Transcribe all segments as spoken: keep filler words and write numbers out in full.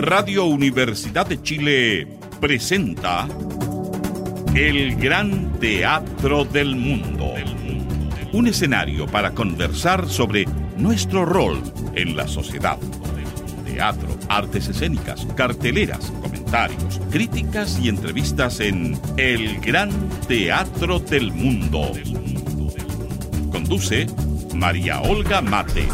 Radio Universidad de Chile presenta El Gran Teatro del Mundo. Un escenario para conversar sobre nuestro rol en la sociedad. Teatro, artes escénicas, carteleras, comentarios, críticas y entrevistas en El Gran Teatro del Mundo. Conduce María Olga Mate.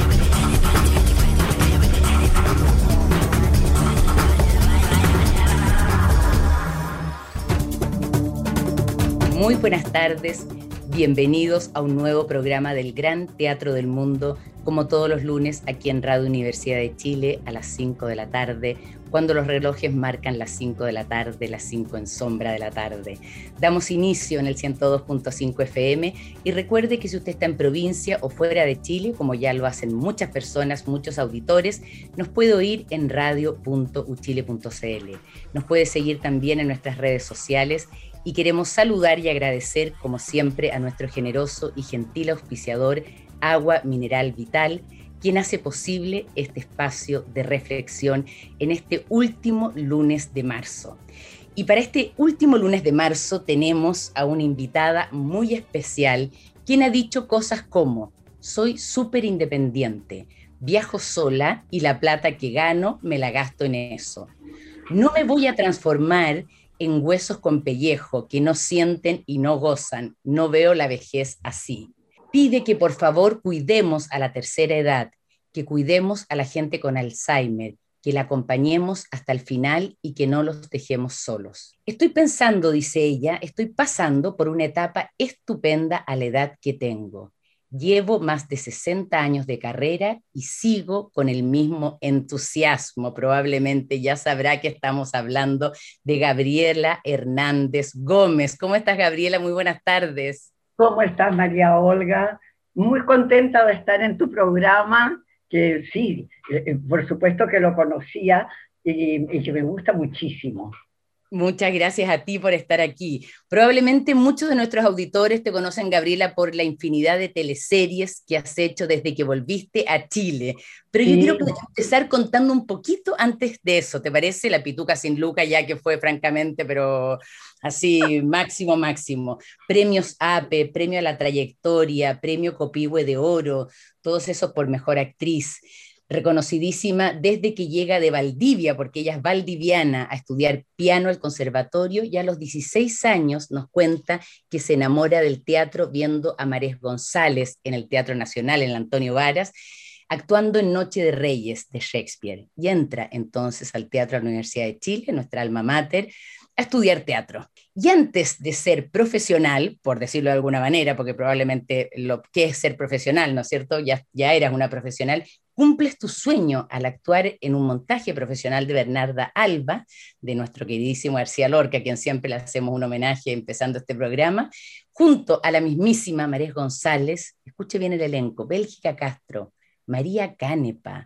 Muy buenas tardes, bienvenidos a un nuevo programa del Gran Teatro del Mundo, como todos los lunes aquí en Radio Universidad de Chile a las cinco de la tarde, cuando los relojes marcan las cinco de la tarde, las cinco en sombra de la tarde. Damos inicio en el ciento dos punto cinco F M y recuerde que si usted está en provincia o fuera de Chile, como ya lo hacen muchas personas, muchos auditores, nos puede oír en radio punto u chile punto c l. Nos puede seguir también en nuestras redes sociales. Y queremos saludar y agradecer, como siempre, a nuestro generoso y gentil auspiciador Agua Mineral Vital, quien hace posible este espacio de reflexión en este último lunes de marzo. Y para este último lunes de marzo tenemos a una invitada muy especial, quien ha dicho cosas como: soy súper independiente, viajo sola y la plata que gano me la gasto en eso. No me voy a transformar en huesos con pellejo que no sienten y no gozan. No veo la vejez así. Pide que por favor cuidemos a la tercera edad, que cuidemos a la gente con Alzheimer, que la acompañemos hasta el final y que no los dejemos solos. Estoy pensando, dice ella, estoy pasando por una etapa estupenda a la edad que tengo. Llevo más de sesenta años de carrera y sigo con el mismo entusiasmo. Probablemente ya sabrá que estamos hablando de Gabriela Hernández Gómez. ¿Cómo estás, Gabriela? Muy buenas tardes. ¿Cómo estás, María Olga? Muy contenta de estar en tu programa, que sí, eh, por supuesto que lo conocía y, y que me gusta muchísimo. Muchas gracias a ti por estar aquí. Probablemente muchos de nuestros auditores te conocen, Gabriela, por la infinidad de teleseries que has hecho desde que volviste a Chile. Pero sí, yo quiero empezar contando un poquito antes de eso, ¿te parece? La Pituca sin Luca, ya que fue francamente, pero así, máximo, máximo. Premios A P E, Premio a la Trayectoria, Premio Copihue de Oro, todos esos por Mejor Actriz. Reconocidísima desde que llega de Valdivia, porque ella es valdiviana, a estudiar piano al conservatorio, y a los dieciséis años nos cuenta que se enamora del teatro viendo a Marés González en el Teatro Nacional, en el Antonio Varas, actuando en Noche de Reyes de Shakespeare, y entra entonces al Teatro de la Universidad de Chile, nuestra alma mater, a estudiar teatro. Y antes de ser profesional, por decirlo de alguna manera, porque probablemente lo que es ser profesional, ¿no es cierto? Ya, ya eras una profesional, cumples tu sueño al actuar en un montaje profesional de Bernarda Alba, de nuestro queridísimo García Lorca, a quien siempre le hacemos un homenaje empezando este programa, junto a la mismísima Marés González, escuche bien el elenco: Bélgica Castro, María Canepa,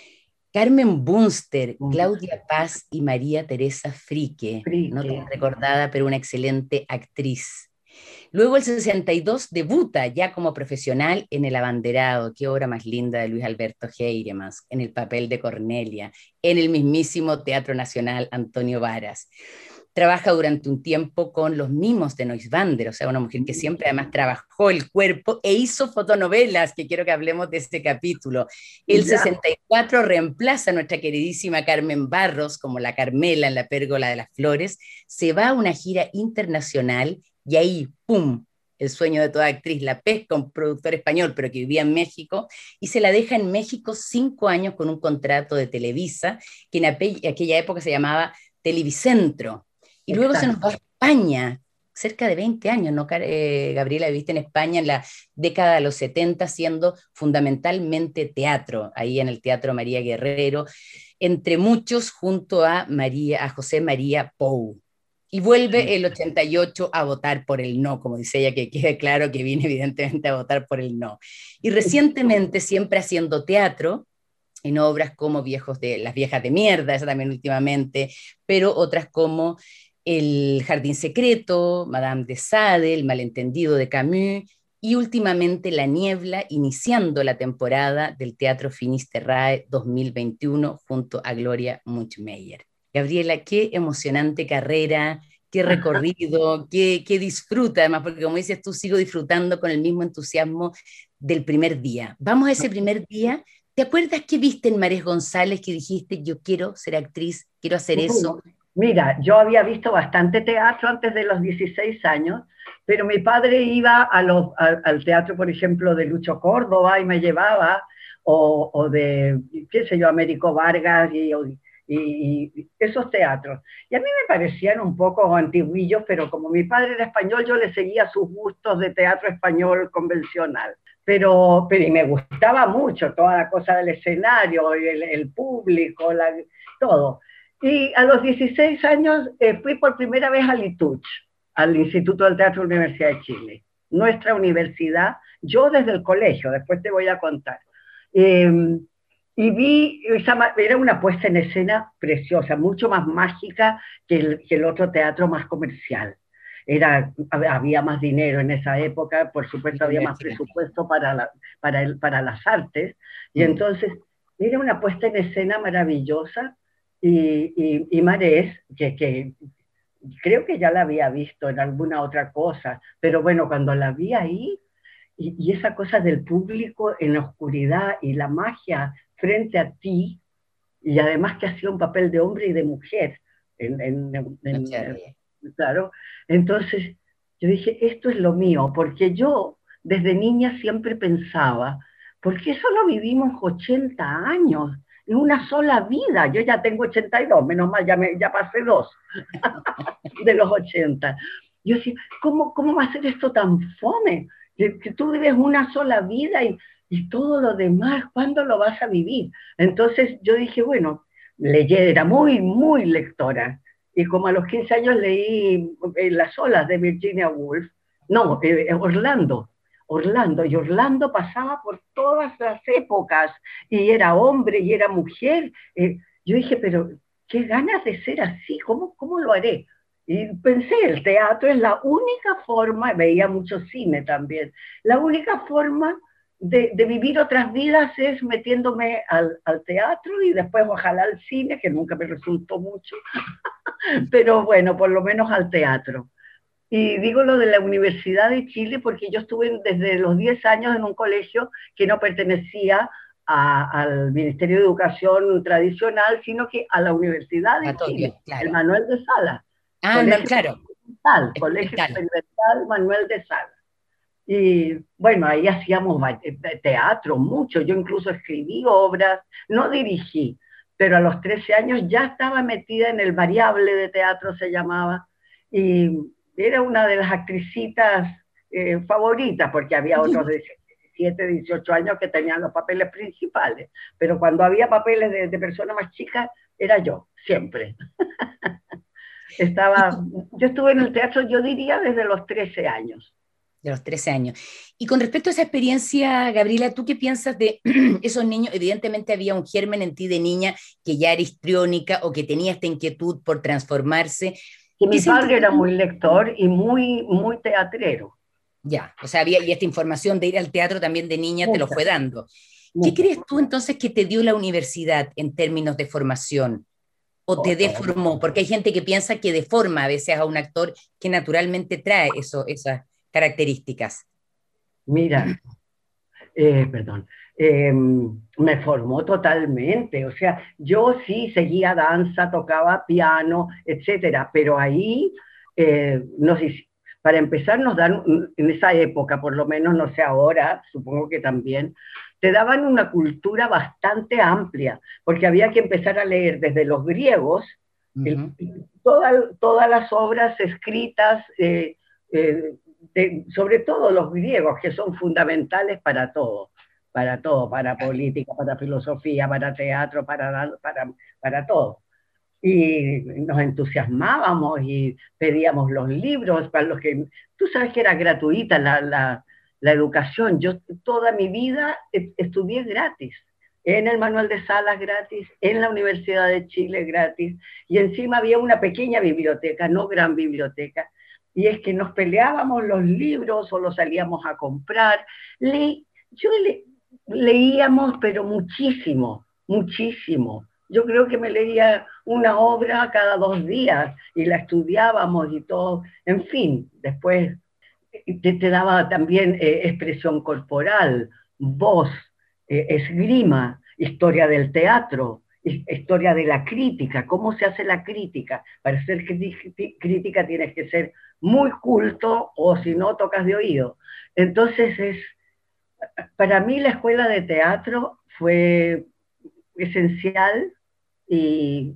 Carmen Bunster, Claudia Paz y María Teresa Frique, Frique. No tan recordada, pero una excelente actriz. Luego el sesenta y dos debuta ya como profesional en El Abanderado, qué obra más linda de Luis Alberto Heiremas, en el papel de Cornelia, en el mismísimo Teatro Nacional Antonio Varas. Trabaja durante un tiempo con Los Mimos de Noisbander, o sea, una mujer que siempre además trabajó el cuerpo e hizo fotonovelas, que quiero que hablemos de este capítulo. El ya. sesenta y cuatro reemplaza a nuestra queridísima Carmen Barros como la Carmela en La Pérgola de las Flores, se va a una gira internacional y ahí, ¡pum!, el sueño de toda actriz, la pesca, un productor español, pero que vivía en México, y se la deja en México cinco años con un contrato de Televisa, que en aquella época se llamaba Televicentro. Y luego Exacto. se nos va a España, cerca de veinte años, ¿no, eh, Gabriela? Viviste en España en la década de los setenta, haciendo fundamentalmente teatro, ahí en el Teatro María Guerrero, entre muchos, junto a, María, a José María Pou. Y vuelve el ochenta y ocho a votar por el no, como dice ella, que quede claro que viene evidentemente a votar por el no. Y recientemente, siempre haciendo teatro, en obras como Viejos de, Las Viejas de Mierda, esa también últimamente, pero otras como El Jardín Secreto, Madame de Sade, El Malentendido de Camus, y últimamente La Niebla, iniciando la temporada del Teatro Finisterrae dos mil veintiuno junto a Gloria Muchmeyer. Gabriela, qué emocionante carrera, qué recorrido, qué, qué disfruta además, porque como dices tú, sigo disfrutando con el mismo entusiasmo del primer día. Vamos a ese primer día. ¿Te acuerdas qué viste en Marés González que dijiste, yo quiero ser actriz, quiero hacer eso? Mira, yo había visto bastante teatro antes de los dieciséis años, pero mi padre iba a los, a, al teatro, por ejemplo, de Lucho Córdoba y me llevaba, o, o de, qué sé yo, Américo Vargas y, y, y esos teatros. Y a mí me parecían un poco antiguillos, pero como mi padre era español, yo le seguía sus gustos de teatro español convencional. Pero, pero y me gustaba mucho toda la cosa del escenario, el, el público, la, todo. Y a los dieciséis años eh, fui por primera vez al I T U C H, al Instituto del Teatro de la Universidad de Chile, nuestra universidad, yo desde el colegio, después te voy a contar. Eh, y vi, esa, era una puesta en escena preciosa, mucho más mágica que el, que el otro teatro más comercial. Era, había más dinero en esa época, por supuesto había más presupuesto para, la, para, el, para las artes, y entonces era una puesta en escena maravillosa, y, y, y Marés, que, que creo que ya la había visto en alguna otra cosa, pero bueno, cuando la vi ahí, y, y esa cosa del público en la oscuridad y la magia frente a ti, y además que hacía un papel de hombre y de mujer, en, en, en, en, claro, entonces yo dije, esto es lo mío, porque yo desde niña siempre pensaba, ¿por qué solo vivimos ochenta años? En una sola vida, yo ya tengo ochenta y dos, menos mal, ya, me, ya pasé dos de los ochenta. Yo decía, ¿cómo, ¿cómo va a ser esto tan fome? Que, que tú vives una sola vida y, y todo lo demás, ¿cuándo lo vas a vivir? Entonces yo dije, bueno, leí, era muy, muy lectora, y como a los quince años leí eh, Las olas de Virginia Woolf, no, eh, Orlando, Orlando, y Orlando pasaba por todas las épocas, y era hombre y era mujer. Eh, yo dije, pero qué ganas de ser así, ¿cómo, cómo lo haré? Y pensé, el teatro es la única forma, veía mucho cine también, la única forma de, de vivir otras vidas es metiéndome al, al teatro y después ojalá al cine, que nunca me resultó mucho, pero bueno, por lo menos al teatro. Y digo lo de la Universidad de Chile porque yo estuve desde los diez años en un colegio que no pertenecía a, al Ministerio de Educación tradicional, sino que a la Universidad de Chile, Chile claro. El Manuel de Salas. Ah, colegio no, claro. Experimental, colegio Experimental Manuel de Salas. Y bueno, ahí hacíamos teatro mucho, yo incluso escribí obras, no dirigí, pero a los trece años ya estaba metida en el variable de teatro, se llamaba, y era una de las actricitas eh, favoritas, porque había otros de diecisiete, dieciocho años que tenían los papeles principales, pero cuando había papeles de, de personas más chicas, era yo, siempre. Estaba, yo estuve en el teatro, yo diría, desde los trece años. De los trece años. Y con respecto a esa experiencia, Gabriela, ¿tú qué piensas de esos niños? Evidentemente había un germen en ti de niña que ya era histriónica o que tenía esta inquietud por transformarse. Que mi padre era muy lector y muy, muy teatrero. Ya, o sea, había y esta información de ir al teatro también de niña te lo fue dando. ¿Qué crees tú entonces que te dio la universidad en términos de formación? ¿O te deformó? Porque hay gente que piensa que deforma a veces a un actor que naturalmente trae eso, esas características. Mira, eh, perdón, eh, me formó totalmente, o sea, yo sí seguía danza, tocaba piano, etcétera, pero ahí, eh, nos, para empezar, nos dan, en esa época, por lo menos, no sé ahora, supongo que también, te daban una cultura bastante amplia, porque había que empezar a leer desde los griegos, uh-huh. el, toda, todas las obras escritas, eh, eh, de, sobre todo los griegos, que son fundamentales para todo, para todo, para política, para filosofía, para teatro, para, para, para todo. Y nos entusiasmábamos y pedíamos los libros para los que... Tú sabes que era gratuita la, la, la educación. Yo toda mi vida estudié gratis, en el Manuel de Salas gratis, en la Universidad de Chile gratis, y encima había una pequeña biblioteca, no gran biblioteca, y es que nos peleábamos los libros o los salíamos a comprar. Le, yo le, leíamos, pero muchísimo, muchísimo. Yo creo que me leía una obra cada dos días y la estudiábamos y todo. En fin, después te, te daba también eh, expresión corporal, voz, eh, esgrima, historia del teatro, historia de la crítica, cómo se hace la crítica. Para ser crítica tienes que ser muy culto o si no tocas de oído. Entonces, es, para mí la escuela de teatro fue esencial y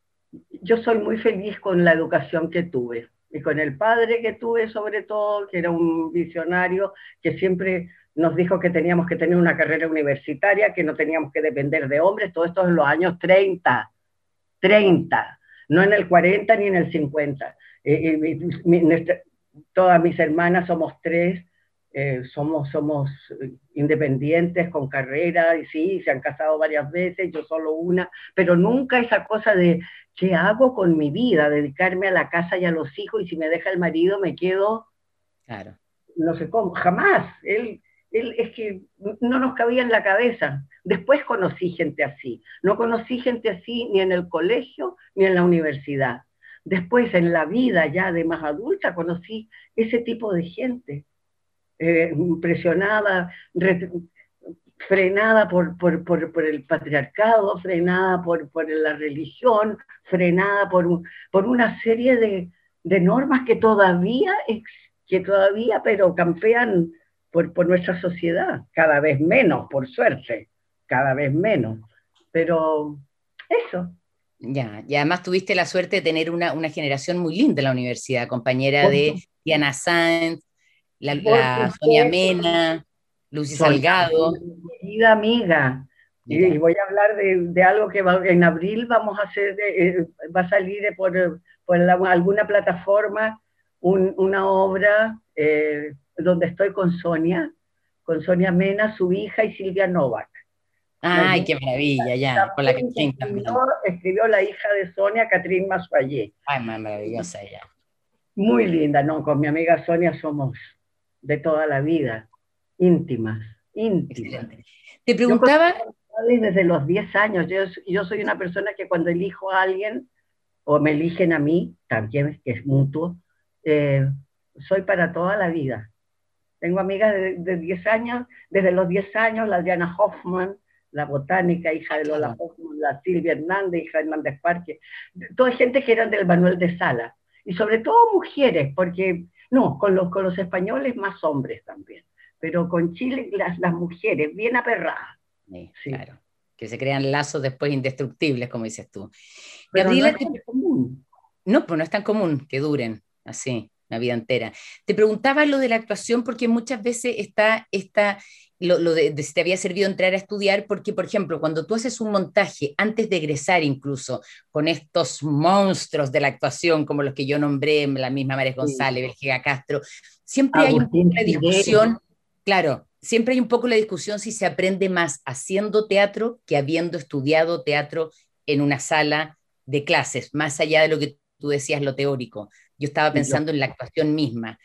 yo soy muy feliz con la educación que tuve y con el padre que tuve sobre todo, que era un visionario que siempre nos dijo que teníamos que tener una carrera universitaria, que no teníamos que depender de hombres, todo esto en los años treinta, treinta, no en el cuarenta ni en el cincuenta. Eh, eh, mi, nuestra, todas mis hermanas somos tres, eh, somos, somos independientes, con carrera, y sí, se han casado varias veces, yo solo una, pero nunca esa cosa de, ¿qué hago con mi vida? Dedicarme a la casa y a los hijos, y si me deja el marido me quedo, claro, no sé cómo, jamás. Él, él es que no nos cabía en la cabeza. Después conocí gente así, no conocí gente así ni en el colegio ni en la universidad. Después en la vida ya de más adulta conocí ese tipo de gente, eh, impresionada, re, frenada por, por, por, por el patriarcado, frenada por, por la religión, frenada por, un, por una serie de, de normas que todavía, que todavía pero campean por, por nuestra sociedad, cada vez menos, por suerte, cada vez menos. Pero eso. Ya, y además tuviste la suerte de tener una, una generación muy linda en la universidad, compañera de Diana Sáenz, la, la Sonia Mena, Lucy Sonia, Salgado. Mi querida amiga, y, y voy a hablar de, de algo que va, en abril vamos a hacer, eh, va a salir por, por la, alguna plataforma un, una obra eh, donde estoy con Sonia, con Sonia Mena, su hija, y Silvia Novak. Ay, qué maravilla, ya, con la Catrín también. Escribió la hija de Sonia, Catrín Masuallé. Ay, más maravillosa ella. Muy linda, ¿no? Con mi amiga Sonia somos de toda la vida, íntimas, íntimas. Excelente. Te preguntaba... Yo desde los diez años, yo, yo soy una persona que cuando elijo a alguien, o me eligen a mí, también, que es mutuo, eh, soy para toda la vida. Tengo amigas de, de diez años, desde los diez años, la Diana Hoffman, la botánica, hija de Lola Hoffman, la Silvia Hernández, hija de Hernández Parque, toda gente que eran del Manuel de Sala, y sobre todo mujeres, porque, no, con los, con los españoles más hombres también, pero con Chile las, las mujeres, bien aperradas. Sí, sí. Claro, que se crean lazos después indestructibles, como dices tú. Pero Gabriela, no es tan común. No, pues no es tan común que duren así una vida entera. Te preguntaba lo de la actuación porque muchas veces está, está lo, lo de, de si te había servido entrar a estudiar, porque, por ejemplo, cuando tú haces un montaje, antes de egresar incluso, con estos monstruos de la actuación, como los que yo nombré, la misma María González, sí. Bélgica Castro, siempre Agustín hay un poco de discusión, claro, siempre hay un poco la discusión si se aprende más haciendo teatro que habiendo estudiado teatro en una sala de clases, más allá de lo que tú decías, lo teórico. Yo estaba pensando yo, en la actuación misma.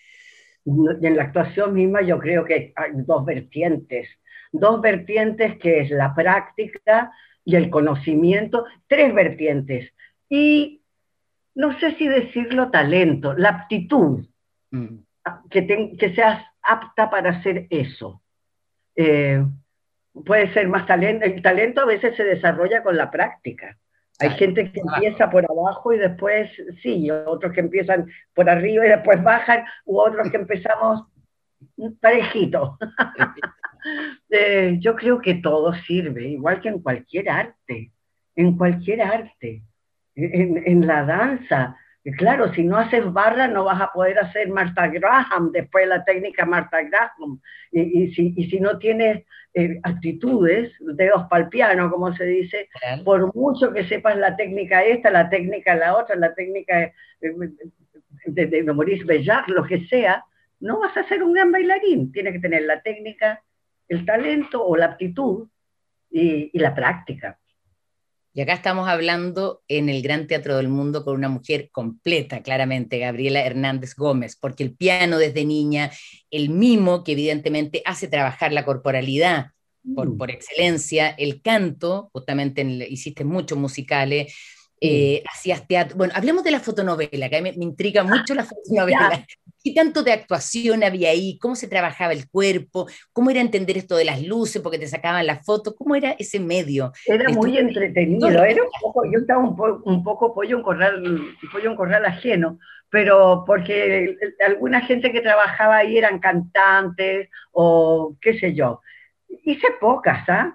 En la actuación misma yo creo que hay dos vertientes, dos vertientes que es la práctica y el conocimiento, tres vertientes. Y no sé si decirlo talento, la aptitud, mm. que, te, que seas apta para hacer eso. Eh, puede ser más talento, el talento a veces se desarrolla con la práctica. Hay claro, gente que empieza por abajo y después sí, otros que empiezan por arriba y después bajan, u otros que empezamos parejitos. eh, yo creo que todo sirve, igual que en cualquier arte, en cualquier arte, en, en la danza. Claro, si no haces barra no vas a poder hacer Martha Graham, después la técnica Martha Graham, y, y, si, y si no tienes eh, actitudes, dedos para el piano, como se dice, ¿real? Por mucho que sepas la técnica esta, la técnica la otra, la técnica de, de, de Maurice Béjart, lo que sea, no vas a ser un gran bailarín, tienes que tener la técnica, el talento o la aptitud y, y la práctica. Y acá estamos hablando en el Gran Teatro del Mundo con una mujer completa, claramente, Gabriela Hernández Gómez, porque el piano desde niña, el mimo, que evidentemente hace trabajar la corporalidad por, Mm, por excelencia, el canto, justamente en, hiciste muchos musicales, sí. eh, hacías teatro. Bueno, hablemos de la fotonovela, que a mí me, me intriga mucho la Ya, fotonovela. ¿Qué tanto de actuación había ahí? ¿Cómo se trabajaba el cuerpo? ¿Cómo era entender esto de las luces porque te sacaban la foto? ¿Cómo era ese medio? era muy Estuviste dos entretenido, era un revistas. poco, yo estaba un, po- un poco pollo en corral, pollo en corral ajeno, pero porque alguna gente que trabajaba ahí eran cantantes o qué sé yo. Hice pocas, ¿ah?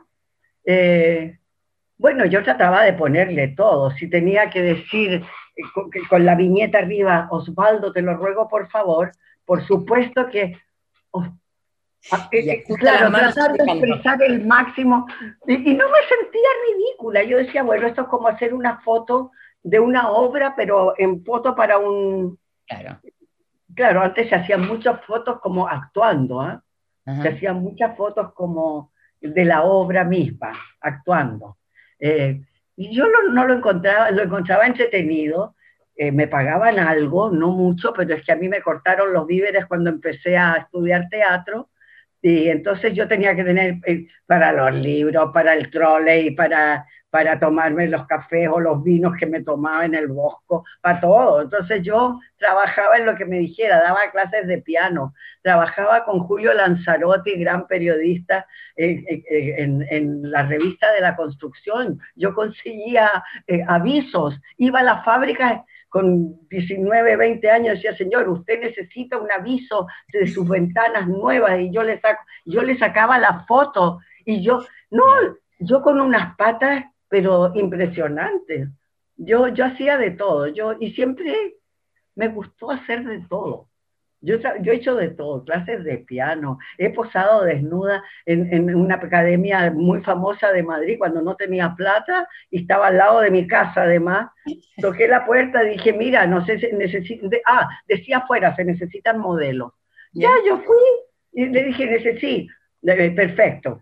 Eh, bueno, yo trataba de ponerle todo. Si tenía que decir eh, con, que- con la viñeta arriba, Osvaldo, te lo ruego por favor, por supuesto que oh, ah, eh, Y eh, ajusta las claro, manos tratar de explicando. expresar el máximo. Y, y no me sentía ridícula. Yo decía, bueno, esto es como hacer una foto de una obra, pero en foto para un... Claro. Claro, antes se hacían muchas fotos como actuando, ¿ah? Se Ajá. hacían muchas fotos como de la obra misma, actuando. Eh, y yo lo, no lo encontraba, lo encontraba entretenido, eh, me pagaban algo, no mucho, pero es que a mí me cortaron los víveres cuando empecé a estudiar teatro, y entonces yo tenía que tener eh, para los libros, para el trolley, para, para tomarme los cafés o los vinos que me tomaba en el bosco, para todo. Entonces yo trabajaba en lo que me dijera, daba clases de piano, trabajaba con Julio Lanzarotti, gran periodista, eh, eh, en, en, la revista de la construcción. Yo conseguía eh, avisos, iba a la fábrica con diecinueve, veinte años, decía, señor, usted necesita un aviso de sus ventanas nuevas, y yo le, saco, yo le sacaba la foto, y yo, no, Bien. yo con unas patas, pero impresionantes. Yo, yo hacía de todo, yo, y siempre me gustó hacer de todo. Yo, yo he hecho de todo, clases de piano, he posado desnuda en, en, una academia muy famosa de Madrid cuando no tenía plata y estaba al lado de mi casa además. Toqué la puerta, dije, mira, no sé si necesito, ah, decía afuera, se necesitan modelos. Ya, ¿Ya? yo fui y le dije, necesito, perfecto.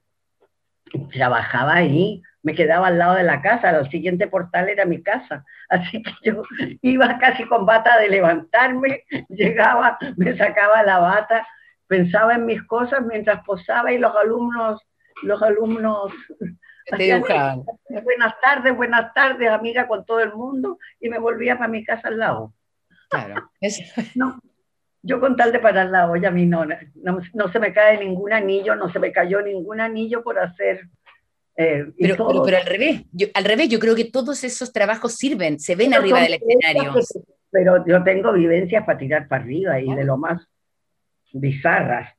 Trabajaba ahí, me quedaba al lado de la casa, el siguiente portal era mi casa, así que yo iba casi con bata de levantarme, llegaba, me sacaba la bata, pensaba en mis cosas mientras posaba, y los alumnos, los alumnos Te hacían dibujaban. buenas tardes, buenas tardes, amiga, con todo el mundo, y me volvía para mi casa al lado. Claro. Eso. No, yo con tal de parar la olla, a mí no, no, no se me cae ningún anillo, no se me cayó ningún anillo por hacer. Eh, y Pero, pero, todo. pero al revés, yo, al revés, yo creo que todos esos trabajos sirven, se ven Pero arriba son del vivencias escenario. que, pero yo tengo vivencias para tirar para arriba y de Claro. lo más bizarras.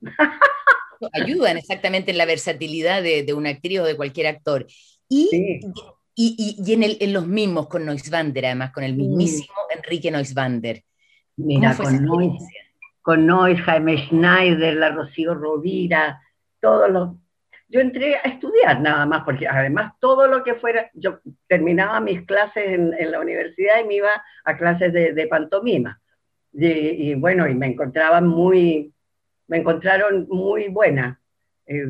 Ayudan exactamente en la versatilidad de, de una actriz o de cualquier actor. Y, Sí. y, y, y en, el, en los mismos, con Neusvander, además, con el Mm, mismísimo Enrique Neusvander. ¿Cómo mira, fue esa con Nois, experiencia? con Nois, Jaime Schneider, la Rocío Rovira, todos los... Yo entré a estudiar nada más, porque además todo lo que fuera, yo terminaba mis clases en, en la universidad y me iba a clases de, de pantomima. Y, y, bueno, y me encontraban muy, me encontraron muy buena. Eh,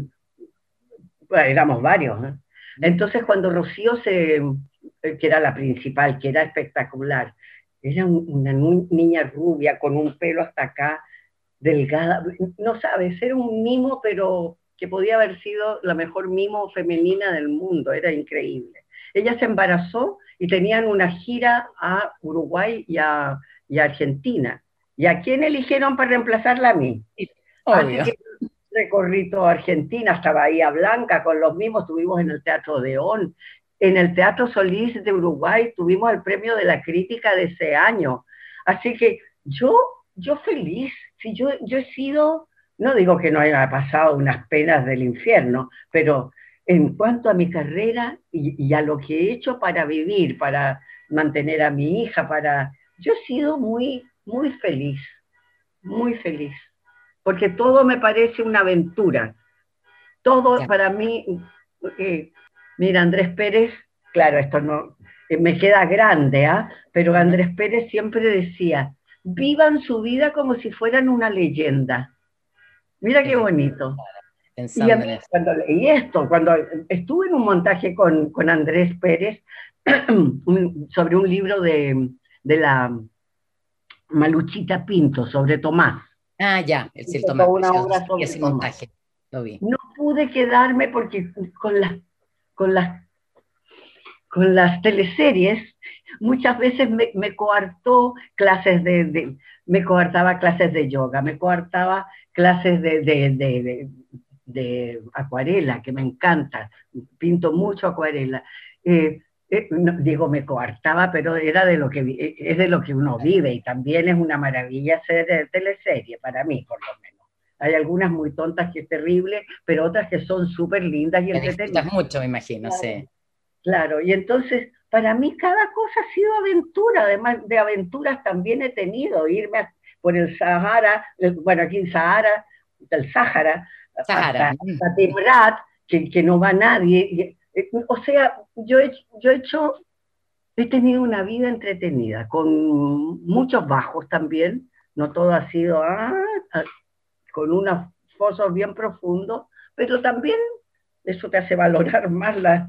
bueno, éramos varios, ¿no? Entonces cuando Rocío se, que era la principal, que era espectacular, era una niña rubia con un pelo hasta acá, delgada, no sabes, era un mimo, pero que podía haber sido la mejor mimo femenina del mundo, era increíble. Ella se embarazó y tenían una gira a Uruguay y a, y a Argentina. ¿Y a quién eligieron para reemplazarla? A mí. Sí, Así obvio. que recorrí toda Argentina, hasta Bahía Blanca, con los mismos, estuvimos en el Teatro Odeón, en el Teatro Solís de Uruguay, tuvimos el premio de la crítica de ese año. Así que yo, yo feliz, si yo, yo he sido, no digo que no haya pasado unas penas del infierno, pero en cuanto a mi carrera y, y a lo que he hecho para vivir, para mantener a mi hija, para, yo he sido muy, muy feliz, muy feliz, porque todo me parece una aventura. Todo Ya. para mí, eh, mira, Andrés Pérez, claro, esto no, eh, me queda grande, ¿ah? ¿eh? Pero Ajá. Andrés Pérez siempre decía, vivan su vida como si fueran una leyenda. Mira Qué qué lindo, bonito. Y a pensando mí, en eso. cuando leí esto, cuando estuve en un montaje con, con Andrés Pérez, un, sobre un libro de, de la Maluchita Pinto, sobre Tomás. Ah, ya, el Hizo Cielo toda Tomás, una precioso. obra Y sobre ese Tomás. montaje, lo vi. No pude quedarme porque con las, con las, con las teleseries muchas veces me, me coartó clases de, de, me coartaba clases de yoga, me coartaba clases de, de, de, de, de acuarela, que me encanta, pinto mucho acuarela. Eh, eh, no, digo, me coartaba, pero era de lo que, es de lo que uno vive, y también es una maravilla hacer teleserie, para mí, por lo menos. Hay algunas muy tontas que es terrible, pero otras que son súper lindas y La entretenidas. disfrutas mucho, me imagino, Claro, sí. claro, y entonces para mí cada cosa ha sido aventura, además de aventuras también he tenido, irme a, por el Sahara, bueno, aquí en Sahara, del Sahara, Sahara. hasta, hasta Tibrat, que, que no va nadie. Y, o sea, yo he, yo he hecho, he tenido una vida entretenida, con muchos bajos también, no todo ha sido, ah, con unos fosos bien profundos, pero también eso te hace valorar más las,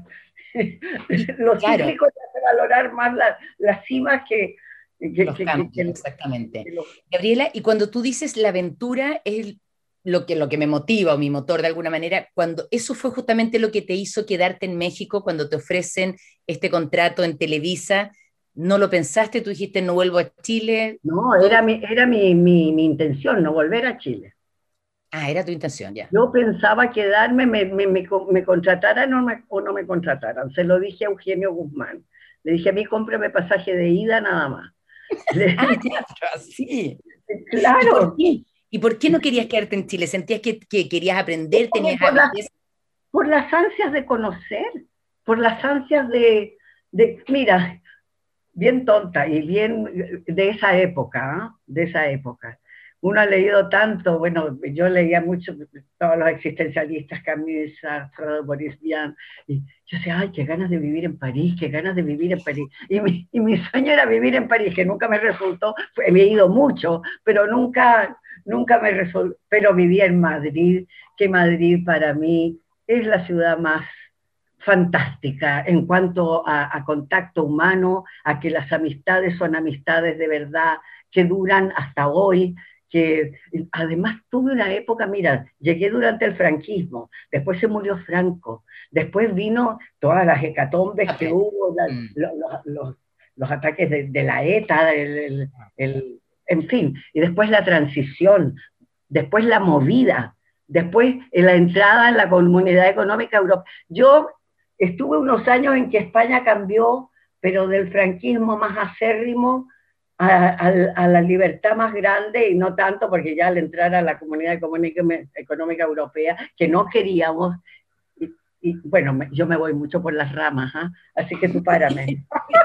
lo Claro, cíclico te hace valorar más las, las cimas que, que, los que, que, cambios, que, exactamente. que lo... Gabriela, y cuando tú dices la aventura es lo que, lo que me motiva o mi motor de alguna manera, cuando eso fue justamente lo que te hizo quedarte en México, cuando te ofrecen este contrato en Televisa, ¿no lo pensaste? Tú dijiste no vuelvo a Chile. No, Todo... era, mi, era mi, mi, mi intención, no volver a Chile. Ah, era tu intención, ya. Yo pensaba quedarme, me, me, me, me contrataran o, me, o no me contrataran. Se lo dije a Eugenio Guzmán. Le dije, a mí cómprame pasaje de ida nada más. Ah, ya, pero así. ¿Y por Claro. qué? ¿Y por qué no querías quedarte en Chile? ¿Sentías que, que querías aprender? ¿Tenías Por, la, avidez? por las ansias de conocer, por las ansias de, de, mira, bien tonta y bien de esa época, ¿eh? de esa época. Uno ha leído tanto, bueno, yo leía mucho, todos los existencialistas, Camus, Sartre, Boris Vian, y yo decía, ay, qué ganas de vivir en París, qué ganas de vivir en París. Y mi, y mi sueño era vivir en París, que nunca me resultó, he ido mucho, pero nunca, nunca me resultó, pero vivía en Madrid, que Madrid para mí es la ciudad más fantástica en cuanto a, a contacto humano, a que las amistades son amistades de verdad, que duran hasta hoy, que además tuve una época, mira, llegué durante el franquismo, después se murió Franco, después vino todas las hecatombes Okay. que hubo, la, Mm. los, los, los ataques de, de la ETA, el, el, el, en fin, y después la transición, después la movida, después la entrada en la Comunidad Económica Europea. Yo estuve unos años en que España cambió, pero del franquismo más acérrimo a, a, a la libertad más grande, y no tanto porque ya al entrar a la Comunidad Económica, Económica Europea, que no queríamos, y, y bueno, me, yo me voy mucho por las ramas, ¿eh? Así que tú párame.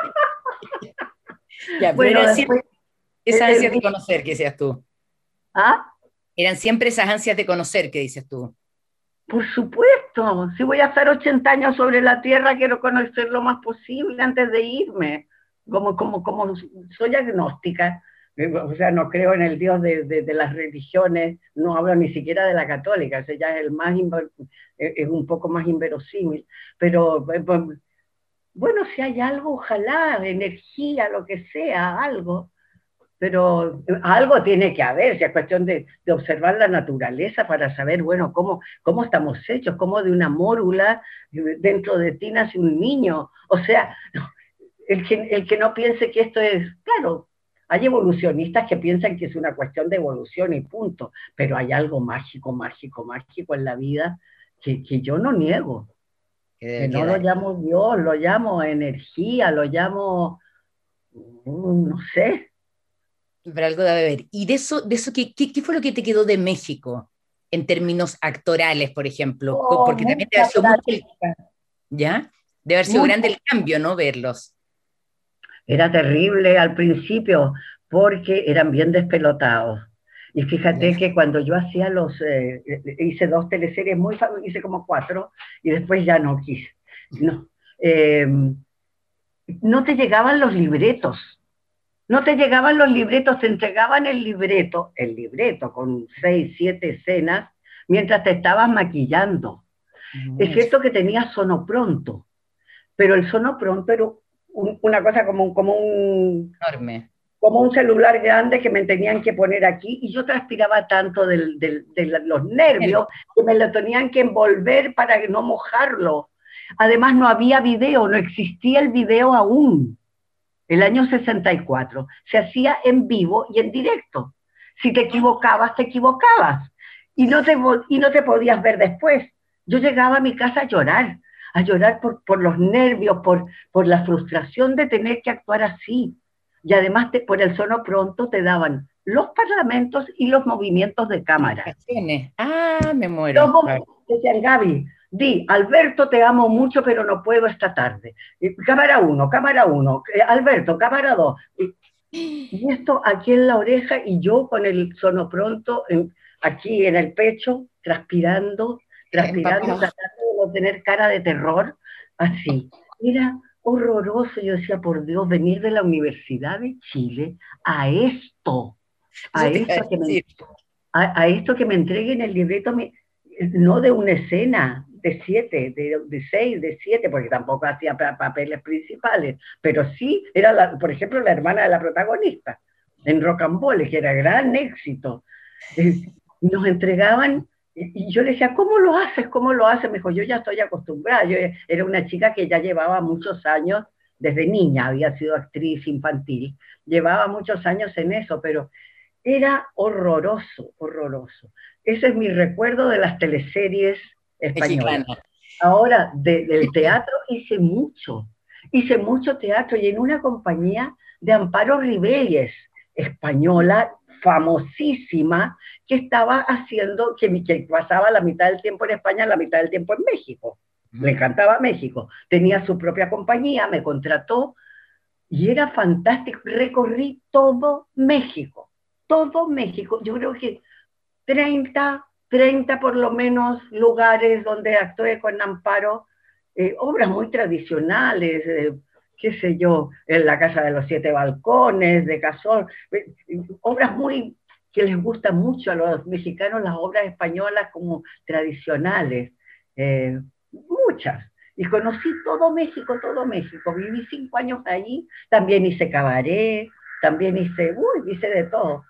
Ya, bueno, pero después... Esas El, ansias el, de conocer que decías tú. ¿Ah? Eran siempre esas ansias de conocer que dices tú. Por supuesto, si voy a estar ochenta años sobre la Tierra, quiero conocer lo más posible antes de irme. Como, como, como soy agnóstica, o sea, no creo en el Dios de, de, de las religiones, no hablo ni siquiera de la católica, ese ya es, el más, es un poco más inverosímil, pero bueno, si hay algo, ojalá, de energía, lo que sea, algo. Pero algo tiene que haber, si es cuestión de, de observar la naturaleza para saber, bueno, cómo, cómo estamos hechos, cómo de una mórula dentro de ti nace un niño. O sea, el que, el que no piense que esto es, claro, hay evolucionistas que piensan que es una cuestión de evolución y punto, pero hay algo mágico, mágico, mágico en la vida que, que yo no niego, que, que no quedar. Lo llamo Dios, lo llamo energía, lo llamo, no sé. Pero algo debe haber. ¿Y de eso, de eso qué, qué, qué fue lo que te quedó de México en términos actorales, por ejemplo? Oh, porque también debe haber sido mucho el, ¿ya? Debe haber sido mucho grande el cambio, ¿no? Verlos. Era terrible al principio porque eran bien despelotados. Y fíjate ¿ya? que cuando yo hacía los, eh, hice dos teleseries muy, hice como cuatro, y después ya no quise. No, eh, no te llegaban los libretos. No te llegaban los libretos, te entregaban el libreto, el libreto con seis, siete escenas, mientras te estabas maquillando. Mm. Es cierto que tenías sonopronto, pero el sonopronto era un, una cosa como un, como un... Enorme. como un celular grande que me tenían que poner aquí, y yo transpiraba tanto del, del, de los nervios que me lo tenían que envolver para no mojarlo. Además no había video, no existía el video aún. El año sesenta y cuatro se hacía en vivo y en directo. Si te equivocabas, te equivocabas. Y no te, y no te podías ver después. Yo llegaba a mi casa a llorar, a llorar por, por los nervios, por, por la frustración de tener que actuar así. Y además te, por el sonopronto te daban los parlamentos y los movimientos de cámara. Ah, me muero. Los decían, Gaby, di, Alberto, te amo mucho, pero no puedo esta tarde. Cámara uno, cámara uno, Alberto, cámara dos. Y, y esto aquí en la oreja, y yo con el sonopronto en, aquí en el pecho, transpirando, transpirando, tratando de no tener cara de terror, así. Mira, horroroso. Yo decía, por Dios, venir de la Universidad de Chile a esto, a, esto que, me, a, a esto que me entreguen el libreto, me, no de una escena, de siete, de, de seis, de siete, porque tampoco hacía papeles principales, pero sí era, la, por ejemplo, la hermana de la protagonista, en Rocambole, que era gran éxito. Eh, nos entregaban, y yo le decía, ¿cómo lo haces? ¿Cómo lo haces? Me dijo, yo ya estoy acostumbrada. Yo era una chica que ya llevaba muchos años, desde niña había sido actriz infantil, llevaba muchos años en eso, pero era horroroso, horroroso. Ese es mi recuerdo de las teleseries españolas. Ahora, de, del teatro hice mucho, hice mucho teatro, y en una compañía de Amparo Ribelles, española, famosísima, que estaba haciendo, que, que pasaba la mitad del tiempo en España, la mitad del tiempo en México. Le encantaba México. Tenía su propia compañía, me contrató, y era fantástico. Recorrí todo México, todo México. Yo creo que treinta, treinta por lo menos lugares donde actué con Amparo, eh, obras muy tradicionales, eh, qué sé yo, en La Casa de los Siete Balcones, de Cazón, obras muy que les gustan mucho a los mexicanos, las obras españolas como tradicionales, eh, muchas. Y conocí todo México, todo México. Viví cinco años allí, también hice cabaret, también hice, uy, hice de todo.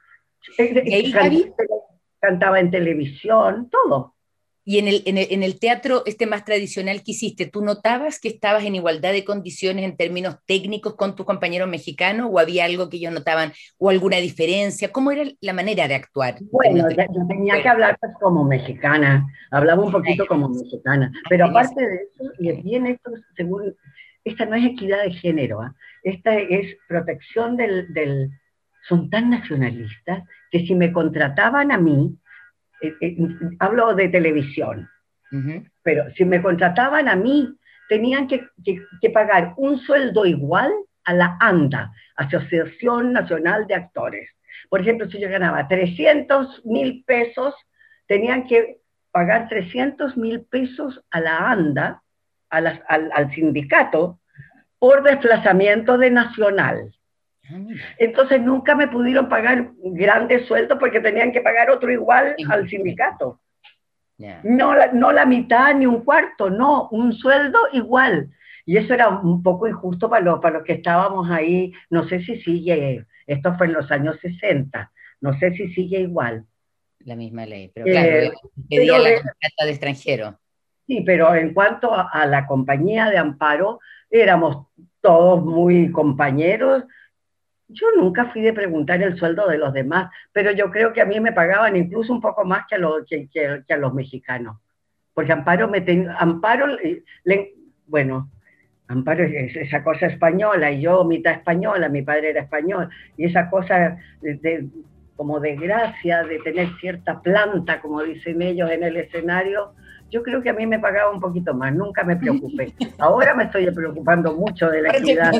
¿Y ahí, Gaby? Cantaba en televisión, todo. Y en el, en, el, en el teatro este más tradicional que hiciste, ¿tú notabas que estabas en igualdad de condiciones en términos técnicos con tus compañeros mexicanos, o había algo que ellos notaban, o alguna diferencia? ¿Cómo era la manera de actuar? Bueno, yo, yo tenía que hablar pues como mexicana, hablaba un poquito como mexicana, pero aparte de eso, y bien esto, según, esta no es equidad de género, ¿eh? Esta es protección del, del, son tan nacionalistas que si me contrataban a mí, Eh, eh, hablo de televisión, uh-huh. Pero si me contrataban a mí, tenían que, que, que pagar un sueldo igual a la ANDA, Asociación Nacional de Actores. Por ejemplo, si yo ganaba trescientos mil pesos, tenían que pagar trescientos mil pesos a la ANDA, a la, al, al sindicato, por desplazamiento de nacional. Entonces nunca me pudieron pagar grandes sueldos porque tenían que pagar otro igual al sindicato. Yeah. No, la, no la mitad ni un cuarto, no, un sueldo igual. Y eso era un poco injusto para los, para los que estábamos ahí. No sé si sigue, esto fue en los años sesenta, no sé si sigue igual. La misma ley, pero claro, eh, pedía la contrata de extranjero. Sí, pero en cuanto a, a la compañía de Amparo, éramos todos muy compañeros. Yo nunca fui de preguntar el sueldo de los demás, pero yo creo que a mí me pagaban incluso un poco más que a los, que, que, que a los mexicanos. Porque Amparo, me ten, Amparo le, bueno, Amparo es esa cosa española, y yo mitad española, mi padre era español, y esa cosa de, de, como de gracia, de tener cierta planta, como dicen ellos en el escenario, yo creo que a mí me pagaba un poquito más, nunca me preocupé. Ahora me estoy preocupando mucho de la equidad.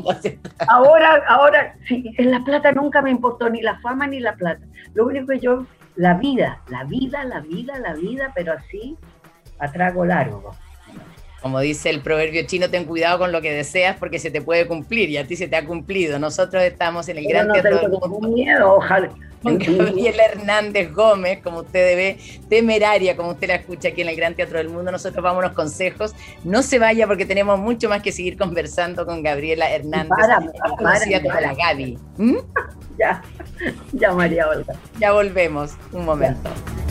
Ahora, ahora, sí, en la plata nunca me importó, ni la fama ni la plata. Lo único que yo, la vida, la vida, la vida, la vida, pero así, a trago largo. Como dice el proverbio chino, ten cuidado con lo que deseas porque se te puede cumplir, y a ti se te ha cumplido. Nosotros estamos en el Gran no Teatro del tengo Mundo miedo, ojalá. con Gabriela Hernández Gómez, como usted ve, temeraria, como usted la escucha aquí en el Gran Teatro del Mundo. Nosotros vamos a los consejos. No se vaya porque tenemos mucho más que seguir conversando con Gabriela Hernández, Párame, conocida párame, como la párame. Gaby. ¿Mm? Ya, ya, María Olga. Ya volvemos, un momento.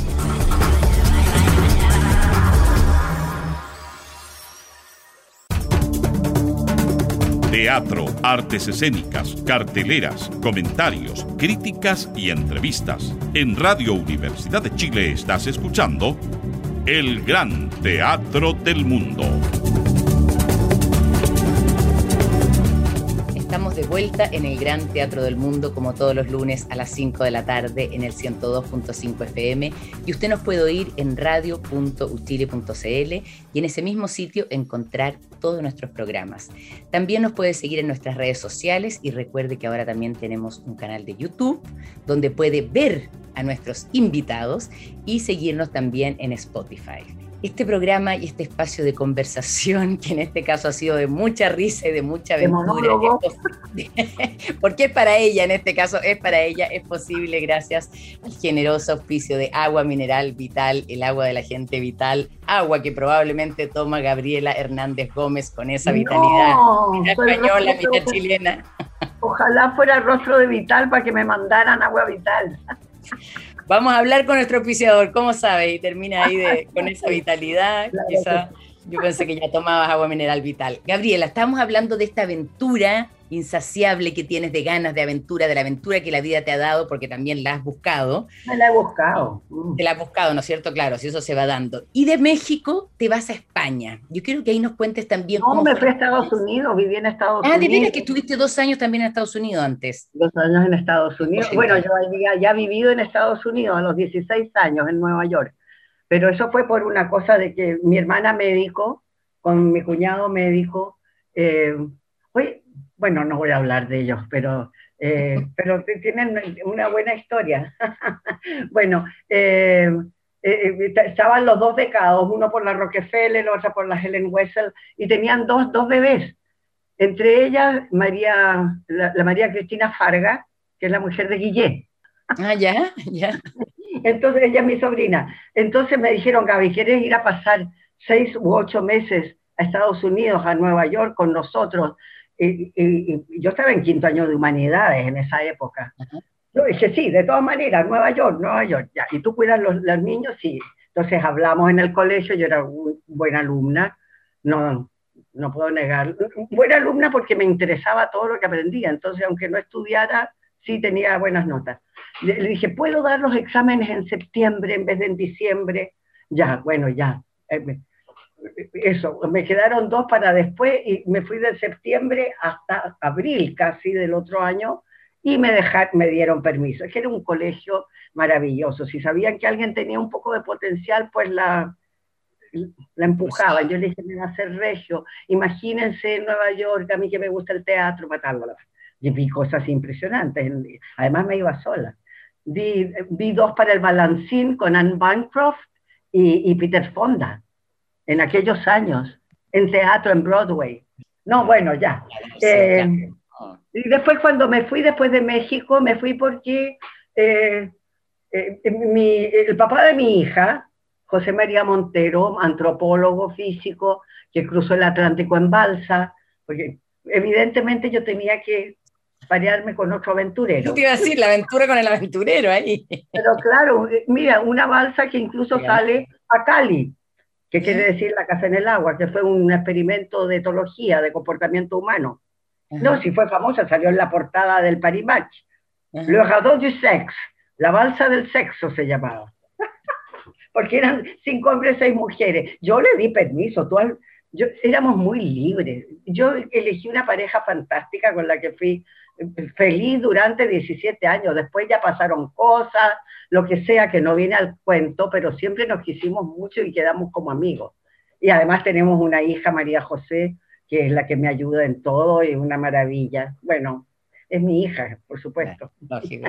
Teatro, artes escénicas, carteleras, comentarios, críticas y entrevistas. En Radio Universidad de Chile estás escuchando El Gran Teatro del Mundo. Estamos de vuelta en el Gran Teatro del Mundo, como todos los lunes a las cinco de la tarde en el ciento dos punto cinco F M, y usted nos puede oír en radio punto uchile punto c l y en ese mismo sitio encontrar todos nuestros programas. También nos puede seguir en nuestras redes sociales, y recuerde que ahora también tenemos un canal de YouTube donde puede ver a nuestros invitados y seguirnos también en Spotify. Este programa y este espacio de conversación, que en este caso ha sido de mucha risa y de mucha aventura, es porque es para ella, en este caso es para ella, es posible gracias al generoso auspicio de Agua Mineral Vital, el agua de la gente vital, agua que probablemente toma Gabriela Hernández Gómez con esa vitalidad, no, mitad española, mitad chilena. Ojalá fuera rostro de Vital para que me mandaran agua Vital. Vamos a hablar con nuestro auspiciador, ¿cómo sabes? Y termina ahí de, con esa vitalidad. Claro, esa, yo pensé que ya tomabas agua mineral Vital. Gabriela, estábamos hablando de esta aventura insaciable que tienes, de ganas de aventura, de la aventura que la vida te ha dado, porque también la has buscado. Me la he buscado. Te la has buscado, ¿no es cierto? Claro, si eso se va dando. Y de México te vas a España. Yo quiero que ahí nos cuentes también no, cómo... No, me fui a Estados Unidos, viví en Estados ah, Unidos. Ah, de veras que estuviste dos años también en Estados Unidos antes. Dos años en Estados Unidos. Bueno, yo había ya vivido en Estados Unidos a los dieciséis años en Nueva York. Pero eso fue por una cosa de que mi hermana médico, con mi cuñado médico, eh, oye, bueno, no voy a hablar de ellos, pero, eh, pero tienen una buena historia. Bueno, eh, eh, estaban los dos becados, uno por la Rockefeller, otra por la Helen Wessel, y tenían dos, dos bebés. Entre ellas, María, la, la María Cristina Farga, que es la mujer de Guillén. Ah, ya, ya. Entonces, ella es mi sobrina. Entonces me dijeron, Gaby, ¿quieres ir a pasar seis u ocho meses a Estados Unidos, a Nueva York, con nosotros? Y, y, y yo estaba en quinto año de humanidades en esa época. Uh-huh. Yo dije, sí, de todas maneras, Nueva York, Nueva York, ya. ¿Y tú cuidas los, los niños? Sí. Entonces hablamos en el colegio, yo era muy buena alumna, no, no puedo negar, buena alumna porque me interesaba todo lo que aprendía, entonces aunque no estudiara, sí tenía buenas notas. Le, le dije, ¿puedo dar los exámenes en septiembre en vez de en diciembre? Ya, bueno, ya. Eh, eso, me quedaron dos para después y me fui de septiembre hasta abril casi del otro año y me, dejaron, me dieron permiso. Es que era un colegio maravilloso. Si sabían que alguien tenía un poco de potencial, pues la, la empujaban. Yo le dije, me va a hacer regio. Imagínense en Nueva York, a mí que me gusta el teatro, matándola. Y vi cosas impresionantes. Además me iba sola. Vi, vi dos para el Balancín con Anne Bancroft y, y Peter Fonda. En aquellos años, en teatro, en Broadway. No, bueno, ya. Eh, y después cuando me fui después de México, me fui porque eh, eh, mi, el papá de mi hija, José María Montero, antropólogo físico, que cruzó el Atlántico en balsa, porque evidentemente yo tenía que parearme con otro aventurero. Yo te iba a decir, la aventura con el aventurero ahí. Pero claro, mira, una balsa que incluso sí, sale a Cali, que quiere decir la casa en el agua, que fue un experimento de etología, de comportamiento humano. Uh-huh. No, si fue famosa, salió en la portada del Paris Match. Uh-huh. Le Radeau du Sexe, la balsa del sexo se llamaba. Porque eran cinco hombres, seis mujeres. Yo le di permiso, tú, yo, éramos muy libres. Yo elegí una pareja fantástica con la que fui feliz durante diecisiete años. Después ya pasaron cosas, lo que sea que no viene al cuento, pero siempre nos quisimos mucho y quedamos como amigos. Y además tenemos una hija, María José, que es la que me ayuda en todo y una maravilla. Bueno, es mi hija, por supuesto. Lógico.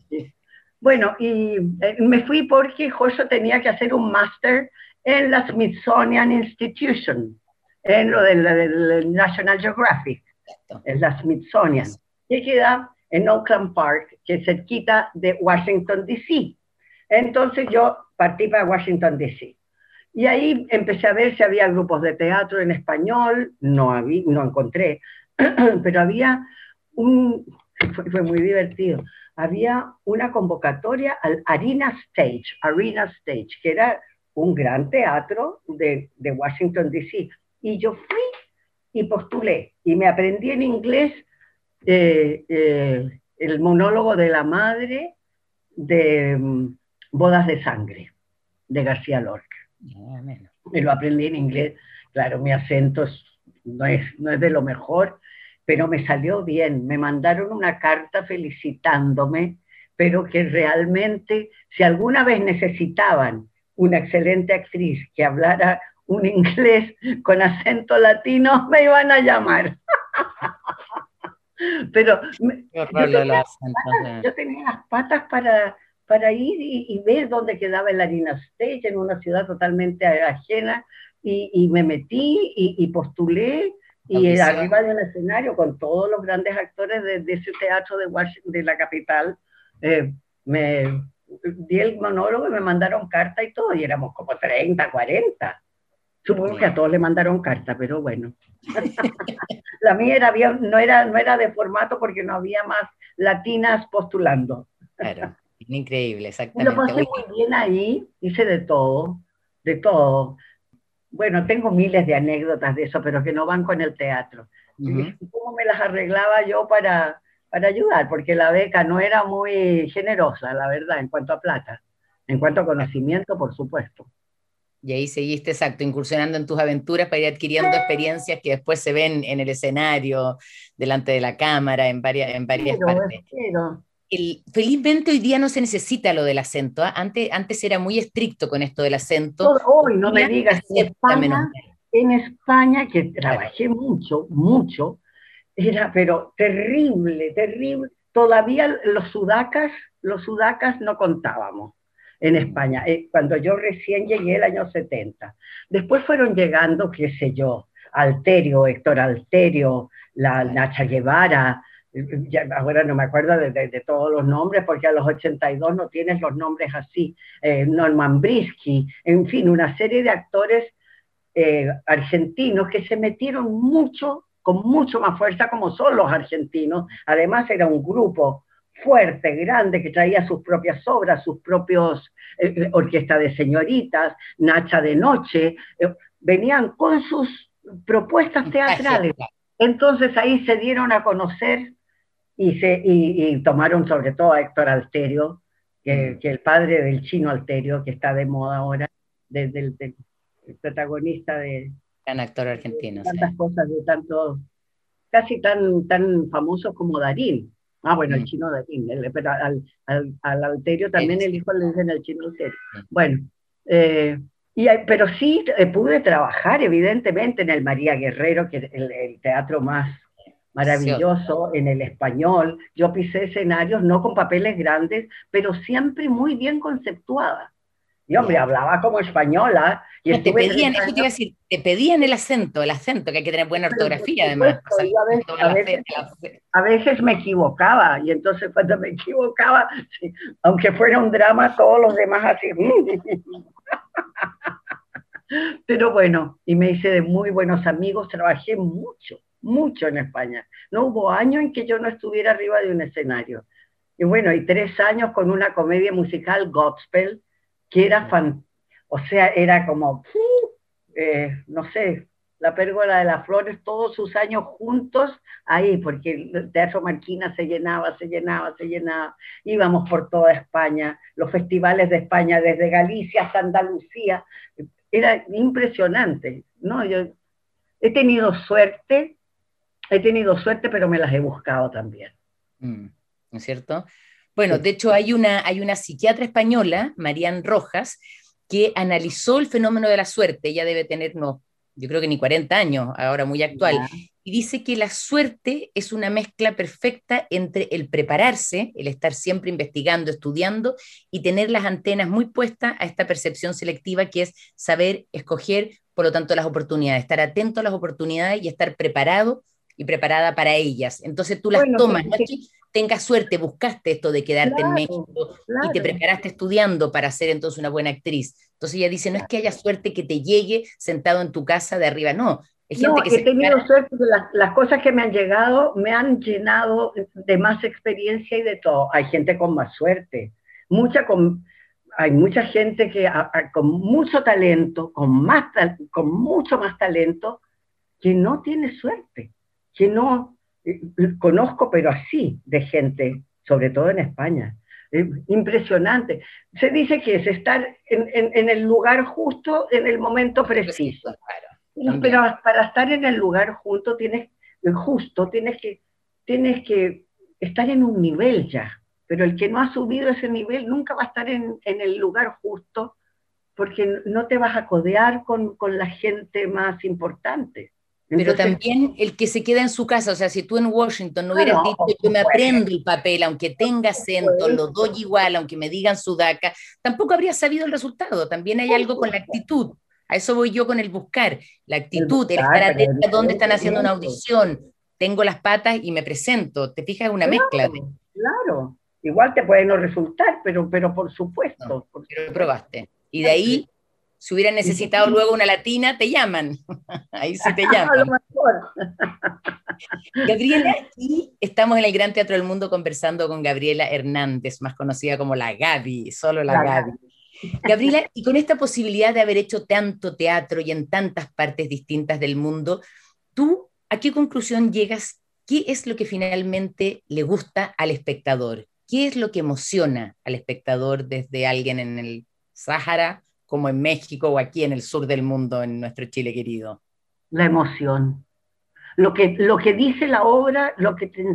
Bueno, y eh, me fui porque José tenía que hacer un máster en la Smithsonian Institution. en lo del, del National Geographic, en la Smithsonian, que queda en Oakland Park, que es cerquita de Washington, D C. Entonces yo partí para Washington, D C. Y ahí empecé a ver si había grupos de teatro en español, no, había, no encontré, pero había un, fue, fue muy divertido, había una convocatoria al Arena Stage, Arena Stage, que era un gran teatro de, de Washington, D C. Y yo fui y postulé, y me aprendí en inglés eh, eh, el monólogo de la madre de um, Bodas de Sangre, de García Lorca. Yeah, me lo aprendí en inglés, claro, mi acento no es, no es de lo mejor, pero me salió bien. Me mandaron una carta felicitándome, pero que realmente, si alguna vez necesitaban una excelente actriz que hablara un inglés con acento latino, me iban a llamar. Pero me, yo, tenía las patas, yo tenía las patas para, para ir y, y ver dónde quedaba el Arena Stage, en una ciudad totalmente ajena, y, y me metí y, y postulé, y era arriba de un escenario con todos los grandes actores de, de ese teatro de, Washington, de la capital, eh, me di el monólogo y me mandaron carta y todo, y éramos como treinta, cuarenta. Supongo que a todos le mandaron carta, pero bueno. La mía era bien, no, era, no era de formato porque no había más latinas postulando. Claro, increíble, exactamente. Lo pasé muy bien ahí, hice de todo, de todo. Bueno, tengo miles de anécdotas de eso, pero que no van con el teatro. Uh-huh. ¿Cómo me las arreglaba yo para, para ayudar? Porque la beca no era muy generosa, la verdad, en cuanto a plata. En cuanto a conocimiento, por supuesto. Y ahí seguiste, exacto, incursionando en tus aventuras para ir adquiriendo experiencias que después se ven en el escenario, delante de la cámara, en varias, en varias pero, partes. Pero. El, felizmente hoy día no se necesita lo del acento. ¿eh? Antes, antes era muy estricto con esto del acento. Hoy, no me digas, en España, en España, que trabajé claro. mucho, mucho, era pero terrible, terrible. Todavía los sudacas, los sudacas no contábamos en España, eh, cuando yo recién llegué el año setenta. Después fueron llegando, qué sé yo, Alterio, Héctor Alterio, la Nacha Guevara, ya, ahora no me acuerdo de, de, de todos los nombres, porque a los ochenta y dos no tienes los nombres así, eh, Norman Brisky, en fin, una serie de actores eh, argentinos que se metieron mucho, con mucho más fuerza como son los argentinos. Además era un grupo fuerte, grande, que traía sus propias obras, sus propios eh, orquesta de señoritas, Nacha de Noche, eh, venían con sus propuestas teatrales. Entonces ahí se dieron a conocer y, se, y, y tomaron sobre todo a Héctor Alterio, que, mm. que el padre del Chino Alterio, que está de moda ahora, desde el, del, el protagonista de... Gran actor argentino. De tantas sí. cosas, de tanto, casi tan, tan famosos como Darín. Ah, bueno, mm. el Chino Darín, el, pero al, al, al Alterio también sí. el hijo le dicen el Chino Alterio. Mm. Bueno, eh, y, pero sí eh, pude trabajar evidentemente en el María Guerrero, que es el, el teatro más maravilloso, en el español. Yo pisé escenarios no con papeles grandes, pero siempre muy bien conceptuada. Y hombre, yeah. hablaba como española. Y no, te pedían, eso te iba a decir, te pedían el acento, el acento, que hay que tener buena ortografía además. Supuesto, a, veces, a, veces, a veces me equivocaba, y entonces cuando me equivocaba, sí, aunque fuera un drama, todos los demás así. Pero bueno, y me hice de muy buenos amigos, trabajé mucho, mucho en España. No hubo año en que yo no estuviera arriba de un escenario. Y bueno, y tres años con una comedia musical, Godspell, que era fan, o sea, era como, eh, no sé, la Pérgola de las Flores, todos sus años juntos ahí, porque el Teatro Marquina se llenaba, se llenaba, se llenaba. Íbamos por toda España, los festivales de España, desde Galicia hasta Andalucía. Era impresionante, ¿no? Yo he tenido suerte, he tenido suerte, pero me las he buscado también. Mm, ¿no es cierto? Bueno, sí. De hecho hay una, hay una psiquiatra española, Marian Rojas, que analizó el fenómeno de la suerte. Ella debe tener, no, yo creo que ni cuarenta años, ahora muy actual, yeah. y dice que la suerte es una mezcla perfecta entre el prepararse, el estar siempre investigando, estudiando, y tener las antenas muy puestas a esta percepción selectiva, que es saber escoger por lo tanto, las oportunidades, estar atento a las oportunidades y estar preparado y preparada para ellas. Entonces tú las Bueno, tomas, no es fíjate, que tengas suerte, buscaste esto de quedarte en claro, México y te claro. preparaste estudiando para ser entonces una buena actriz. Entonces ella dice, no es que haya suerte que te llegue sentado en tu casa de arriba, no, es gente No, que he se tenido prepara. suerte que las, las cosas que me han llegado me han llenado de más experiencia y de todo. Hay gente con más suerte, mucha con, hay mucha gente que a, a, con mucho talento, con, más, con mucho más talento, que no tiene suerte, que no eh, conozco, pero así, de gente, sobre todo en España. Eh, impresionante. Se dice que es estar en, en, en el lugar justo, en el momento Preciso, preciso. claro, Pero también. para estar en el lugar justo tienes, justo, tienes que, tienes que estar en un nivel ya. Pero el que no ha subido ese nivel nunca va a estar en, en el lugar justo porque no te vas a codear con, con la gente más importante. Pero Entonces, también el que se queda en su casa, o sea, si tú en Washington no ah, hubieras no, dicho por yo me supuesto, aprendo el papel, aunque tenga por acento, lo doy supuesto, igual, aunque me digan sudaca, tampoco habrías sabido el resultado. También hay por algo con la supuesto. actitud. A eso voy yo con el buscar. La El actitud, el estar buscar, pero atenta a dónde están haciendo una evidentemente. audición. Tengo las patas y me presento. ¿Te fijas? Es una mezcla de Claro, claro. Igual te puede no resultar, pero, pero por eso, supuesto, por pero lo supuesto, probaste. Y de siempre. ahí, si hubieran Y sí, necesitado luego una latina, te llaman. Ahí sí te a lo llaman. mejor. Gabriela, y estamos en el Gran Teatro del Mundo conversando con Gabriela Hernández, más conocida como la Gaby, solo la La Gaby. Gabriela, y con esta posibilidad de haber hecho tanto teatro y en tantas partes distintas del mundo, ¿tú a qué conclusión llegas? ¿Qué es lo que finalmente le gusta al espectador? ¿Qué es lo que emociona al espectador desde alguien en el Sáhara, como en México o aquí en el sur del mundo, en nuestro Chile querido? la emoción. Lo que, lo que dice la obra, lo que te,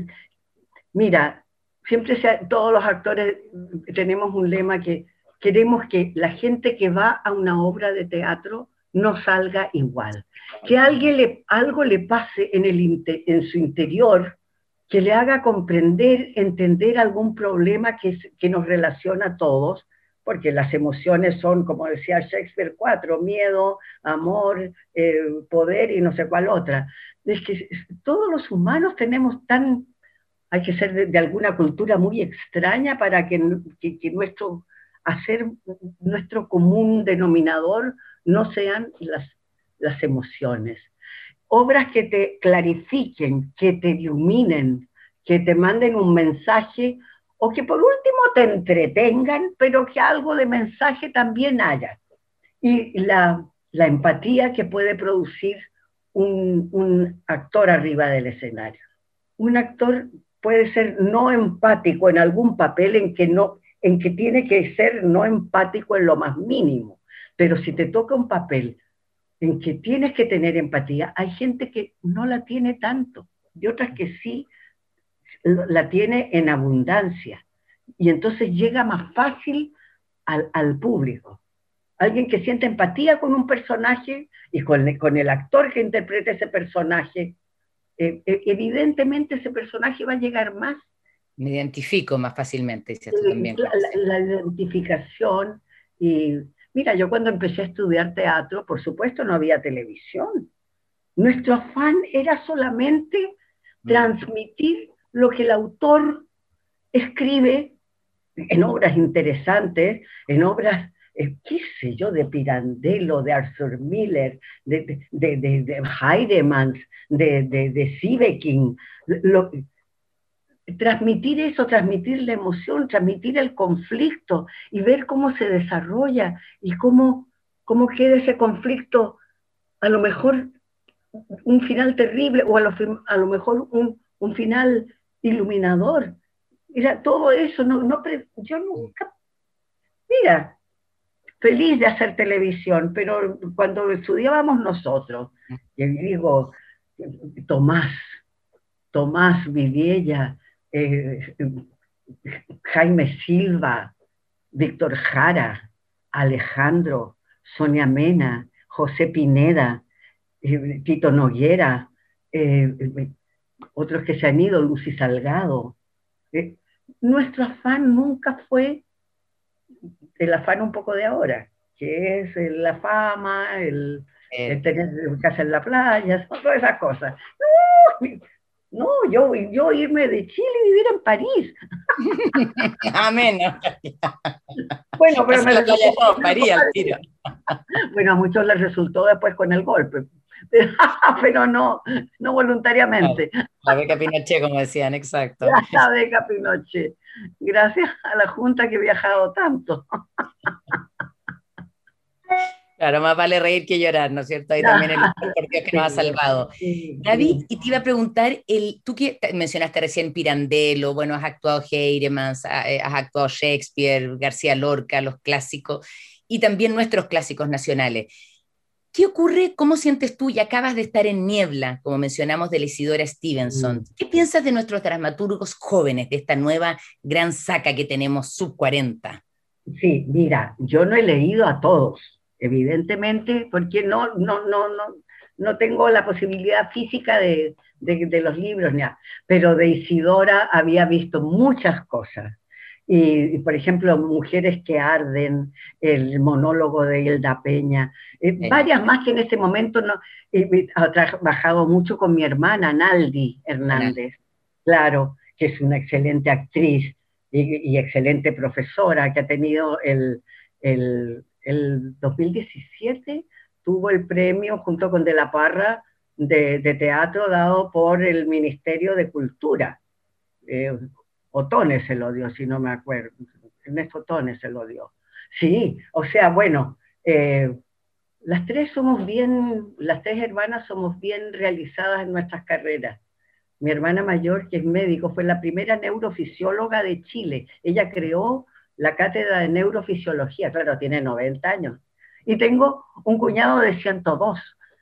mira, siempre se, todos los actores tenemos un lema que queremos que la gente que va a una obra de teatro no salga igual. Que alguien le, algo le pase en, el, en su interior que le haga comprender, entender algún problema que, que nos relaciona a todos, porque las emociones son, como decía Shakespeare, cuatro: miedo, amor, eh, poder y no sé cuál otra. Es que todos los humanos tenemos tan hay que ser de, de alguna cultura muy extraña para que, que, que nuestro hacer nuestro común denominador no sean las, las emociones. Obras que te clarifiquen, que te iluminen, que te manden un mensaje o que por último te entretengan, pero que algo de mensaje también haya. Y la, la empatía que puede producir un, un actor arriba del escenario. Un actor puede ser no empático en algún papel en que, no, en que tiene que ser no empático en lo más mínimo, pero si te toca un papel en que tienes que tener empatía, hay gente que no la tiene tanto y otras que sí la tiene en abundancia y entonces llega más fácil al, al público. Alguien que siente empatía con un personaje y con, con el actor que interpreta ese personaje, eh, evidentemente ese personaje va a llegar más. Me identifico más fácilmente, dices tú Eh, también. la, la, identificación. Y mira, yo cuando empecé a estudiar teatro, por supuesto no había televisión. Nuestro afán era solamente transmitir lo que el autor escribe en obras interesantes, en obras, eh, qué sé yo, de Pirandello, de Arthur Miller, de, de, de, de Heidemans, de, de, de Siebeking, lo, transmitir eso, transmitir la emoción, transmitir el conflicto y ver cómo se desarrolla y cómo, cómo queda ese conflicto, a lo mejor un final terrible o a lo, a lo mejor un, un final iluminador. Era todo eso, no, no, yo nunca, mira, feliz de hacer televisión, pero cuando estudiábamos nosotros, y digo, Tomás, Tomás Vidiella, eh, Jaime Silva, Víctor Jara, Alejandro, Sonia Mena, José Pineda, eh, Tito Noguera, eh, otros que se han ido, Lucy Salgado. Eh, nuestro afán nunca fue el afán un poco de ahora, que es la fama, el, eh, tener casa en la playa, son todas esas cosas. No, no yo, yo irme de Chile y vivir en París. Amén. Bueno, pero me la playa resultó, no, París al tiro. Bueno, a muchos les resultó después con el golpe, pero no, no voluntariamente. Claro, la beca Pinochet, como decían, exacto. La beca Pinochet. Gracias a la Junta que he viajado tanto. Claro, más vale reír que llorar, ¿no es cierto? Ahí también el por Dios que nos ha salvado. Sí, Gaby, sí. y te iba a preguntar, el, tú que mencionaste recién Pirandello, bueno, has actuado Heinemans, has actuado Shakespeare, García Lorca, los clásicos, y también nuestros clásicos nacionales. ¿Qué ocurre? ¿Cómo sientes tú? Y acabas de estar en Niebla, como mencionamos, de la Isidora Stevenson. ¿Qué piensas de nuestros dramaturgos jóvenes, de esta nueva gran saca que tenemos, sub cuarenta? Sí, mira, yo no he leído a todos, evidentemente, porque no, no, no, no, no tengo la posibilidad física de, de, de los libros, ya. Pero de Isidora había visto muchas cosas. Y, y, por ejemplo, Mujeres que arden, el monólogo de Hilda Peña, eh, Sí. varias más que en este momento no. He trabajado mucho con mi hermana Naldi Hernández, claro, que es una excelente actriz y, y excelente profesora, que ha tenido el, el, el dos mil diecisiete, tuvo el premio junto con De la Parra de, de teatro dado por el Ministerio de Cultura. Eh, Otones se lo dio, si no me acuerdo. Ernesto Otones se lo dio. Sí, o sea, bueno, eh, las tres somos bien, las tres hermanas somos bien realizadas en nuestras carreras. Mi hermana mayor, que es médico, fue la primera neurofisióloga de Chile. Ella creó la cátedra de neurofisiología, claro, tiene noventa años. Y tengo un cuñado de ciento dos.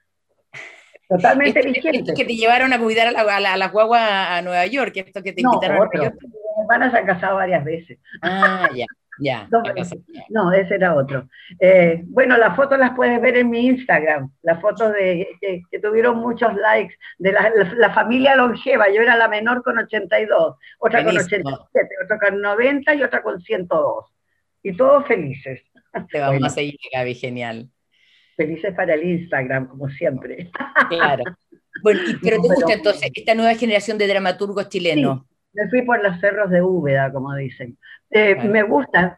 Totalmente Esto, vigente. esto que te llevaron a cuidar a la, a la, a la guagua a Nueva York, esto que te No, invitaron otro. a Nueva York. Mi hermana se ha casado varias veces. Ah, ya, ya. No, no, ese era otro. Eh, bueno, las fotos las puedes ver en mi Instagram, las fotos de, que, que tuvieron muchos likes, de la, la, la familia longeva. Yo era la menor con ochenta y dos, otra Buenísimo. Con ochenta y siete, otra con noventa y otra con ciento dos. Y todos felices. Te vamos bueno, a seguir, Gaby, genial. Felices para el Instagram, como siempre. Claro. Bueno, y, pero te gusta entonces esta nueva generación de dramaturgos chilenos. Sí, me fui por los cerros de Úbeda, como dicen. Eh, claro. Me gusta.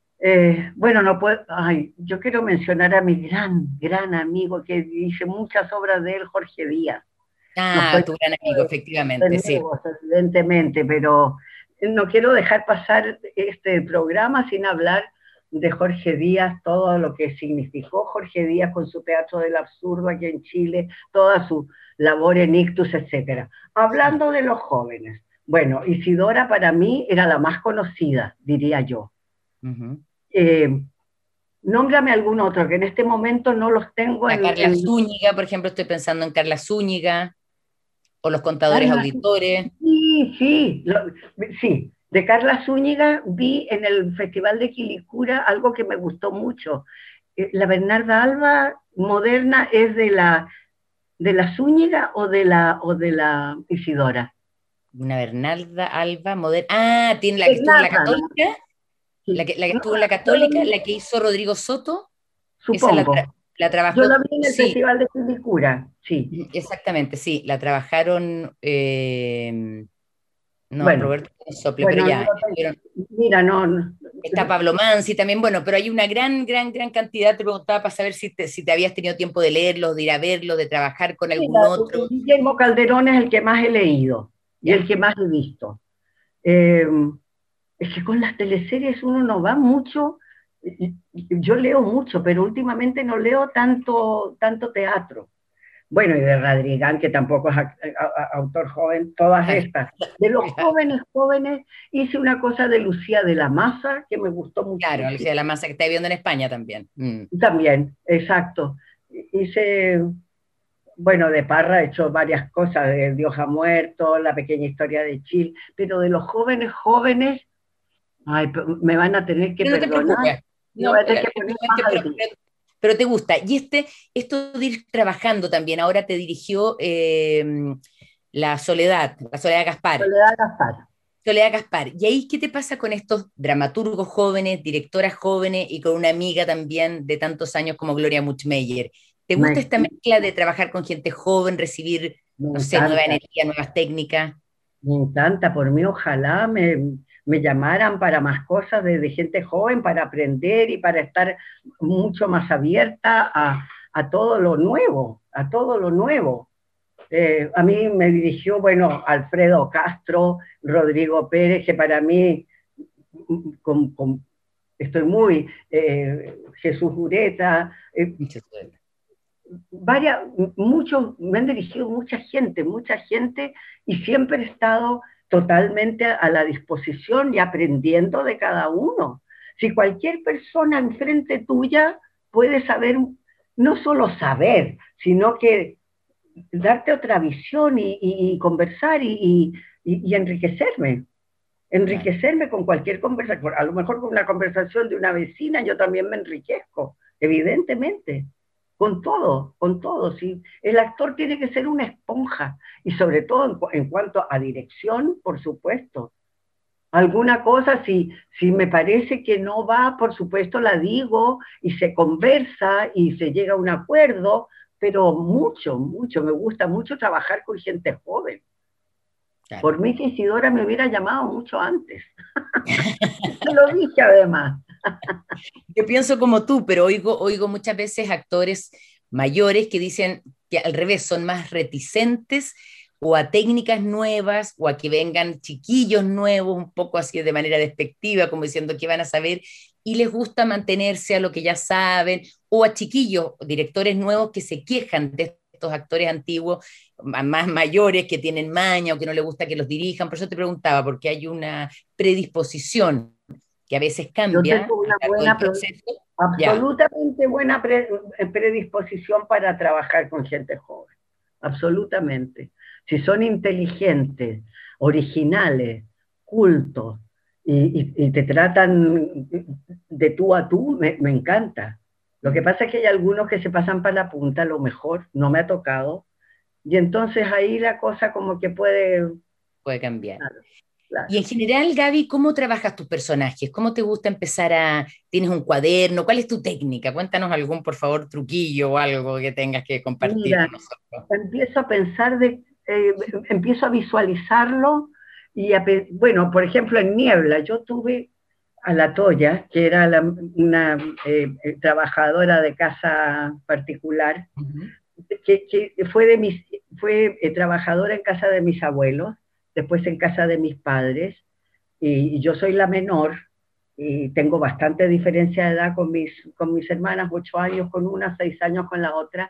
Eh, bueno, no puedo, ay, yo quiero mencionar a mi gran, gran amigo que hice muchas obras de él, Jorge Díaz. Ah, no tu gran amigo, efectivamente, amigos, sí. Evidentemente, pero no quiero dejar pasar este programa sin hablar de Jorge Díaz, todo lo que significó Jorge Díaz con su Teatro del Absurdo aquí en Chile, toda su labor en Ictus, etcétera. Hablando sí. de los jóvenes, bueno, Isidora para mí era la más conocida, diría yo. Uh-huh. Eh, nómbrame algún otro, que en este momento no los tengo. A en Carla en... Zúñiga, por ejemplo, estoy pensando en Carla Zúñiga, o los contadores Carla, auditores. Sí, sí, lo, sí. De Carla Zúñiga vi en el Festival de Quilicura algo que me gustó mucho. Eh, la Bernarda Alba moderna es de la, de la Zúñiga o de la, o de la Isidora. Una Bernarda Alba moderna. Ah, tiene la que estuvo en la Católica. Sí. La, que, la que estuvo en la Católica, la que hizo Rodrigo Soto. Supongo. Esa la, tra la trabajó. Yo la vi en el sí. Festival de Quilicura, sí. Exactamente, sí. La trabajaron. Eh, no, bueno, Roberto Sople, bueno, pero ya. No, pero, mira, no, no. Está Pablo Mansi también, bueno, pero hay una gran, gran, gran cantidad. Te preguntaba para saber si te, si te habías tenido tiempo de leerlos, de ir a verlos, de trabajar con algún mira, otro. Guillermo Calderón es el que más he leído y ya. el que más he visto. Eh, es que con las teleseries uno no va mucho. Yo leo mucho, pero últimamente no leo tanto, tanto teatro. Bueno, y de Radrigán, que tampoco es a, a, a, autor joven, todas estas. De los jóvenes, jóvenes, hice una cosa de Lucía de la Maza, que me gustó mucho. Claro, Lucía de la Maza, que está viviendo en España también. Mm. También, exacto. Hice, bueno, de Parra he hecho varias cosas, de Dios ha muerto, La pequeña historia de Chile, pero de los jóvenes, jóvenes, ay, me van a tener que pero perdonar. No, no, no, pero, pero, pero, pero te gusta. Y este, esto de ir trabajando también, ahora te dirigió eh, la Soledad, la Soledad Gaspar. Soledad Gaspar. Soledad Gaspar. ¿Y ahí qué te pasa con estos dramaturgos jóvenes, directoras jóvenes y con una amiga también de tantos años como Gloria Muchmeyer? ¿Te Me, gusta esta mezcla de trabajar con gente joven, recibir, me no sé, nueva encanta. energía, nuevas técnicas? Me encanta, por mí ojalá me, me llamaran para más cosas de, de gente joven, para aprender y para estar mucho más abierta a, a todo lo nuevo, a todo lo nuevo. Eh, a mí me dirigió, bueno, Alfredo Castro, Rodrigo Pérez, que para mí, con, con, estoy muy, eh, Jesús Ureta, eh, Mucho suerte. varias, muchos, me han dirigido mucha gente, mucha gente, y siempre he estado totalmente a la disposición y aprendiendo de cada uno. Si cualquier persona enfrente tuya puede saber, no solo saber, sino que darte otra visión y, y, y conversar y, y, y enriquecerme, Claro. enriquecerme con cualquier conversación. A lo mejor con una conversación de una vecina yo también me enriquezco, evidentemente, con todo, con todo. ¿Sí? El actor tiene que ser una esponja y sobre todo en, en cuanto a dirección, por supuesto. Alguna cosa, si, si me parece que no va, por supuesto la digo y se conversa y se llega a un acuerdo, pero mucho, mucho, me gusta mucho trabajar con gente joven. Claro. Por mí que Isidora me hubiera llamado mucho antes. Te lo dije además. Yo pienso como tú, pero oigo, oigo muchas veces actores mayores que dicen que al revés son más reticentes o a técnicas nuevas o a que vengan chiquillos nuevos, un poco así de manera despectiva, como diciendo que van a saber, y les gusta mantenerse a lo que ya saben, o a chiquillos, directores nuevos que se quejan de estos actores antiguos, más mayores, que tienen maña o que no les gusta que los dirijan. Por eso te preguntaba, porque hay una predisposición que a veces Yo cambia a tengo lo una largo del buena, proceso. Ya, absolutamente buena pre, predisposición para trabajar con gente joven. Absolutamente. Si son inteligentes, originales, cultos, y, y, y te tratan de tú a tú, me, me encanta. Lo que pasa es que hay algunos que se pasan para la punta, a lo mejor no me ha tocado, y entonces ahí la cosa como que puede... puede cambiar. Claro, Y claro. en general, Gaby, ¿cómo trabajas tus personajes? ¿Cómo te gusta empezar a... ¿Tienes un cuaderno? ¿Cuál es tu técnica? Cuéntanos algún, por favor, truquillo o algo que tengas que compartir Mira, con nosotros. empiezo a pensar, de, eh, empiezo a visualizarlo y a, bueno, por ejemplo, en Niebla, yo tuve a la Toya, que era la, una eh, trabajadora de casa particular, Uh -huh. que, que, fue, de mis, fue eh, trabajadora en casa de mis abuelos, después en casa de mis padres, y, y yo soy la menor, y tengo bastante diferencia de edad con mis, con mis hermanas, ocho años con una, seis años con la otra,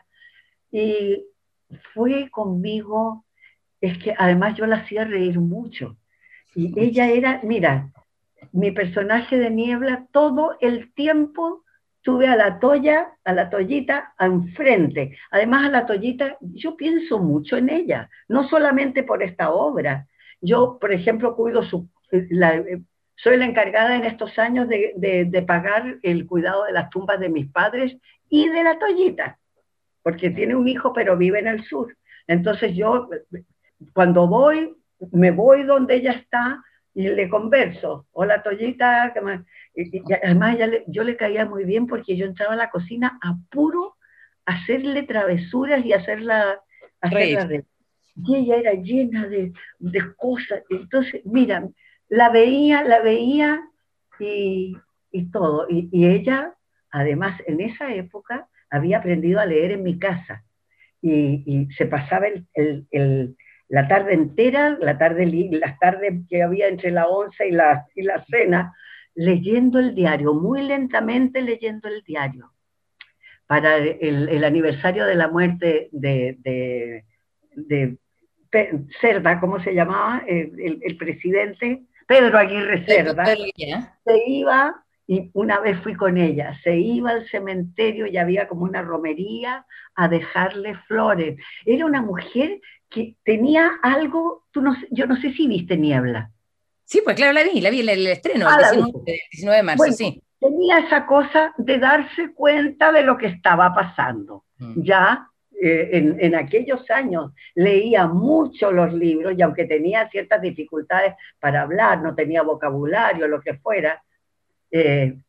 y fue conmigo, es que además yo la hacía reír mucho. Y ella era, mira, mi personaje de Niebla, todo el tiempo tuve a la Toya, a la Toyita enfrente. Además a la Toyita, yo pienso mucho en ella, no solamente por esta obra. Yo, por ejemplo, cuido su... La, soy la encargada en estos años de, de, de pagar el cuidado de las tumbas de mis padres y de la Toyita, porque tiene un hijo pero vive en el sur. Entonces yo, cuando voy, me voy donde ella está y le converso. Hola, Toyita. Y, y además le, yo le caía muy bien porque yo entraba a la cocina a puro hacerle travesuras y hacerla, hacerla Reír. de... Y ella era llena de, de cosas. Entonces, mira, la veía, la veía y, y todo. Y, y ella, además, en esa época, había aprendido a leer en mi casa y, y se pasaba el, el, el, la tarde entera, la tarde, las tardes que había entre la once y la, y la cena, leyendo el diario, muy lentamente leyendo el diario, para el, el aniversario de la muerte de, de, de Cerda, ¿cómo se llamaba? El, el, el presidente, Pedro Aguirre Cerda, se iba, y una vez fui con ella, se iba al cementerio y había como una romería a dejarle flores. Era una mujer que tenía algo, tú no, yo no sé si viste Niebla. Sí, pues claro, la vi, la vi el, el estreno, Ah, el la diecinueve, viste. el diecinueve de marzo, Bueno, sí. tenía esa cosa de darse cuenta de lo que estaba pasando. Mm. Ya eh, en, en aquellos años leía mucho los libros y aunque tenía ciertas dificultades para hablar, no tenía vocabulario, lo que fuera, eh,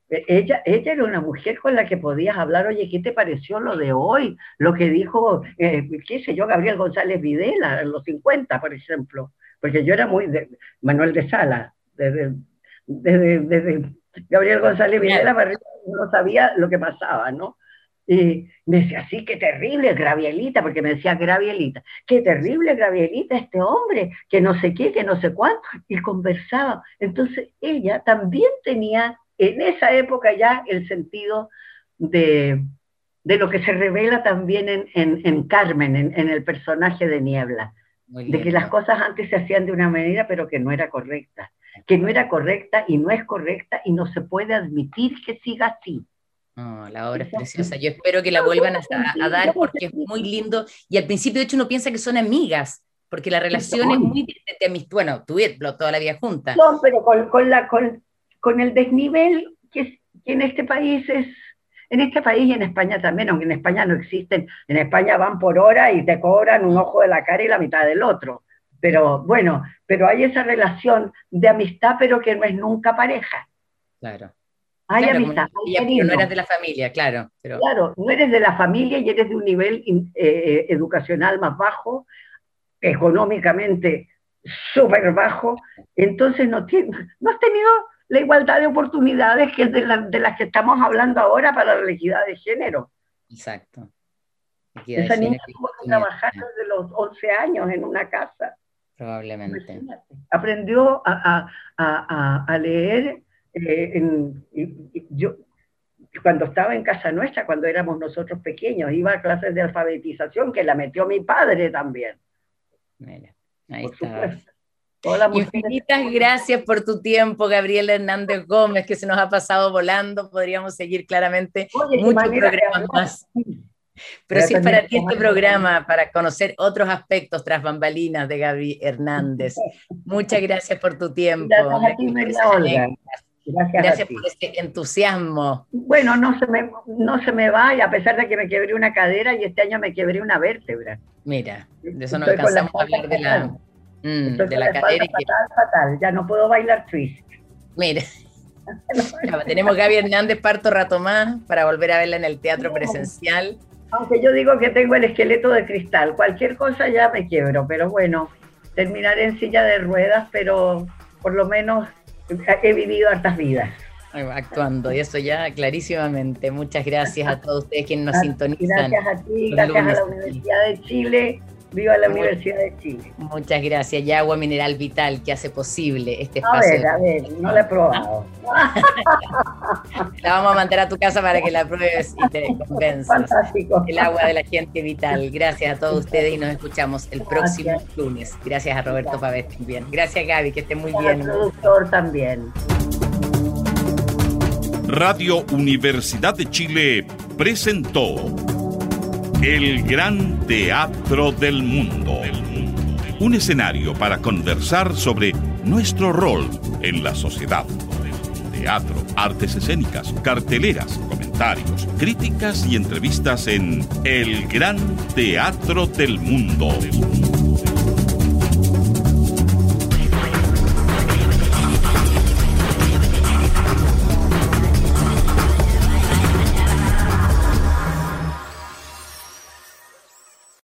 Ella, ella era una mujer con la que podías hablar, oye, ¿qué te pareció lo de hoy? Lo que dijo, eh, qué sé yo, Gabriel González Videla en los cincuenta, por ejemplo, porque yo era muy de Manuel de Sala, desde, desde, desde Gabriel González Videla, para arriba, no sabía lo que pasaba, ¿no? Y me decía, sí, qué terrible Gravielita, porque me decía Gravielita, qué terrible Gravielita este hombre, que no sé qué, que no sé cuánto, y conversaba. Entonces ella también tenía en esa época ya el sentido de, de lo que se revela también en, en, en Carmen, en, en el personaje de Niebla, de que las cosas antes se hacían de una manera pero que no era correcta, que no era correcta y no es correcta y no se puede admitir que siga así. Oh, la obra es preciosa, yo espero que la vuelvan a, a dar porque es muy lindo, y al principio de hecho uno piensa que son amigas, porque la relación es muy de, de amistad, bueno, tuvieron toda la vida juntas. No, pero con, con, la, con, con el desnivel que, que en este país es, en este país y en España también, aunque en España no existen, en España van por hora y te cobran un ojo de la cara y la mitad del otro, pero bueno, pero hay esa relación de amistad pero que no es nunca pareja. Claro. Hay claro, amistad, hay ella, no eres de la familia, claro. Pero... Claro, no eres de la familia y eres de un nivel eh, educacional más bajo, económicamente súper bajo, entonces no, tiene, no has tenido la igualdad de oportunidades que es de, la, de las que estamos hablando ahora para la equidad de género. Exacto. Equidad Esa niña tuvo que trabajar desde los once años en una casa. Probablemente. Imagínate. Aprendió a, a, a, a leer. Eh, en, yo, cuando estaba en casa nuestra, cuando éramos nosotros pequeños, iba a clases de alfabetización que la metió mi padre también. Mira, ahí por está. Infinitas mujeres... gracias por tu tiempo, Gabriela Hernández Gómez, que se nos ha pasado volando. Podríamos seguir claramente Oye, muchos programas más. Pero si es para ti este programa, para conocer otros aspectos tras bambalinas de Gaby Hernández. Muchas gracias por tu tiempo. Gracias a ti, María Olga. Gracias, gracias por ese entusiasmo. Bueno, no se, me, no se me va, y a pesar de que me quebré una cadera y este año me quebré una vértebra. Mira, de eso no alcanzamos a hablar de la, mm, de la, la cadera. Fatal, que... fatal, ya no puedo bailar twist. Mira, ya, tenemos Gaby Hernández parto rato más para volver a verla en el teatro presencial. Aunque yo digo que tengo el esqueleto de cristal, cualquier cosa ya me quiebro, pero bueno, terminaré en silla de ruedas, pero por lo menos he vivido hartas vidas. Actuando, y eso ya clarísimamente. Muchas gracias a todos ustedes quienes nos sintonizan. Gracias a ti, gracias a la Universidad de Chile. Viva la Universidad de Chile. Muchas gracias. Y Agua Mineral Vital, que hace posible este a espacio. A ver, a ver, no la he probado. La vamos a mandar a tu casa para que la pruebes y te convenzas. Fantástico. El agua de la gente vital. Gracias a todos ustedes y nos escuchamos el próximo gracias. lunes. Gracias a Roberto Pavés también. Gracias, Gaby, que esté muy gracias bien. Al productor también. Radio Universidad de Chile presentó El Gran Teatro del Mundo. Un escenario para conversar sobre nuestro rol en la sociedad. Teatro, artes escénicas, carteleras, comentarios, críticas y entrevistas en El Gran Teatro del Mundo.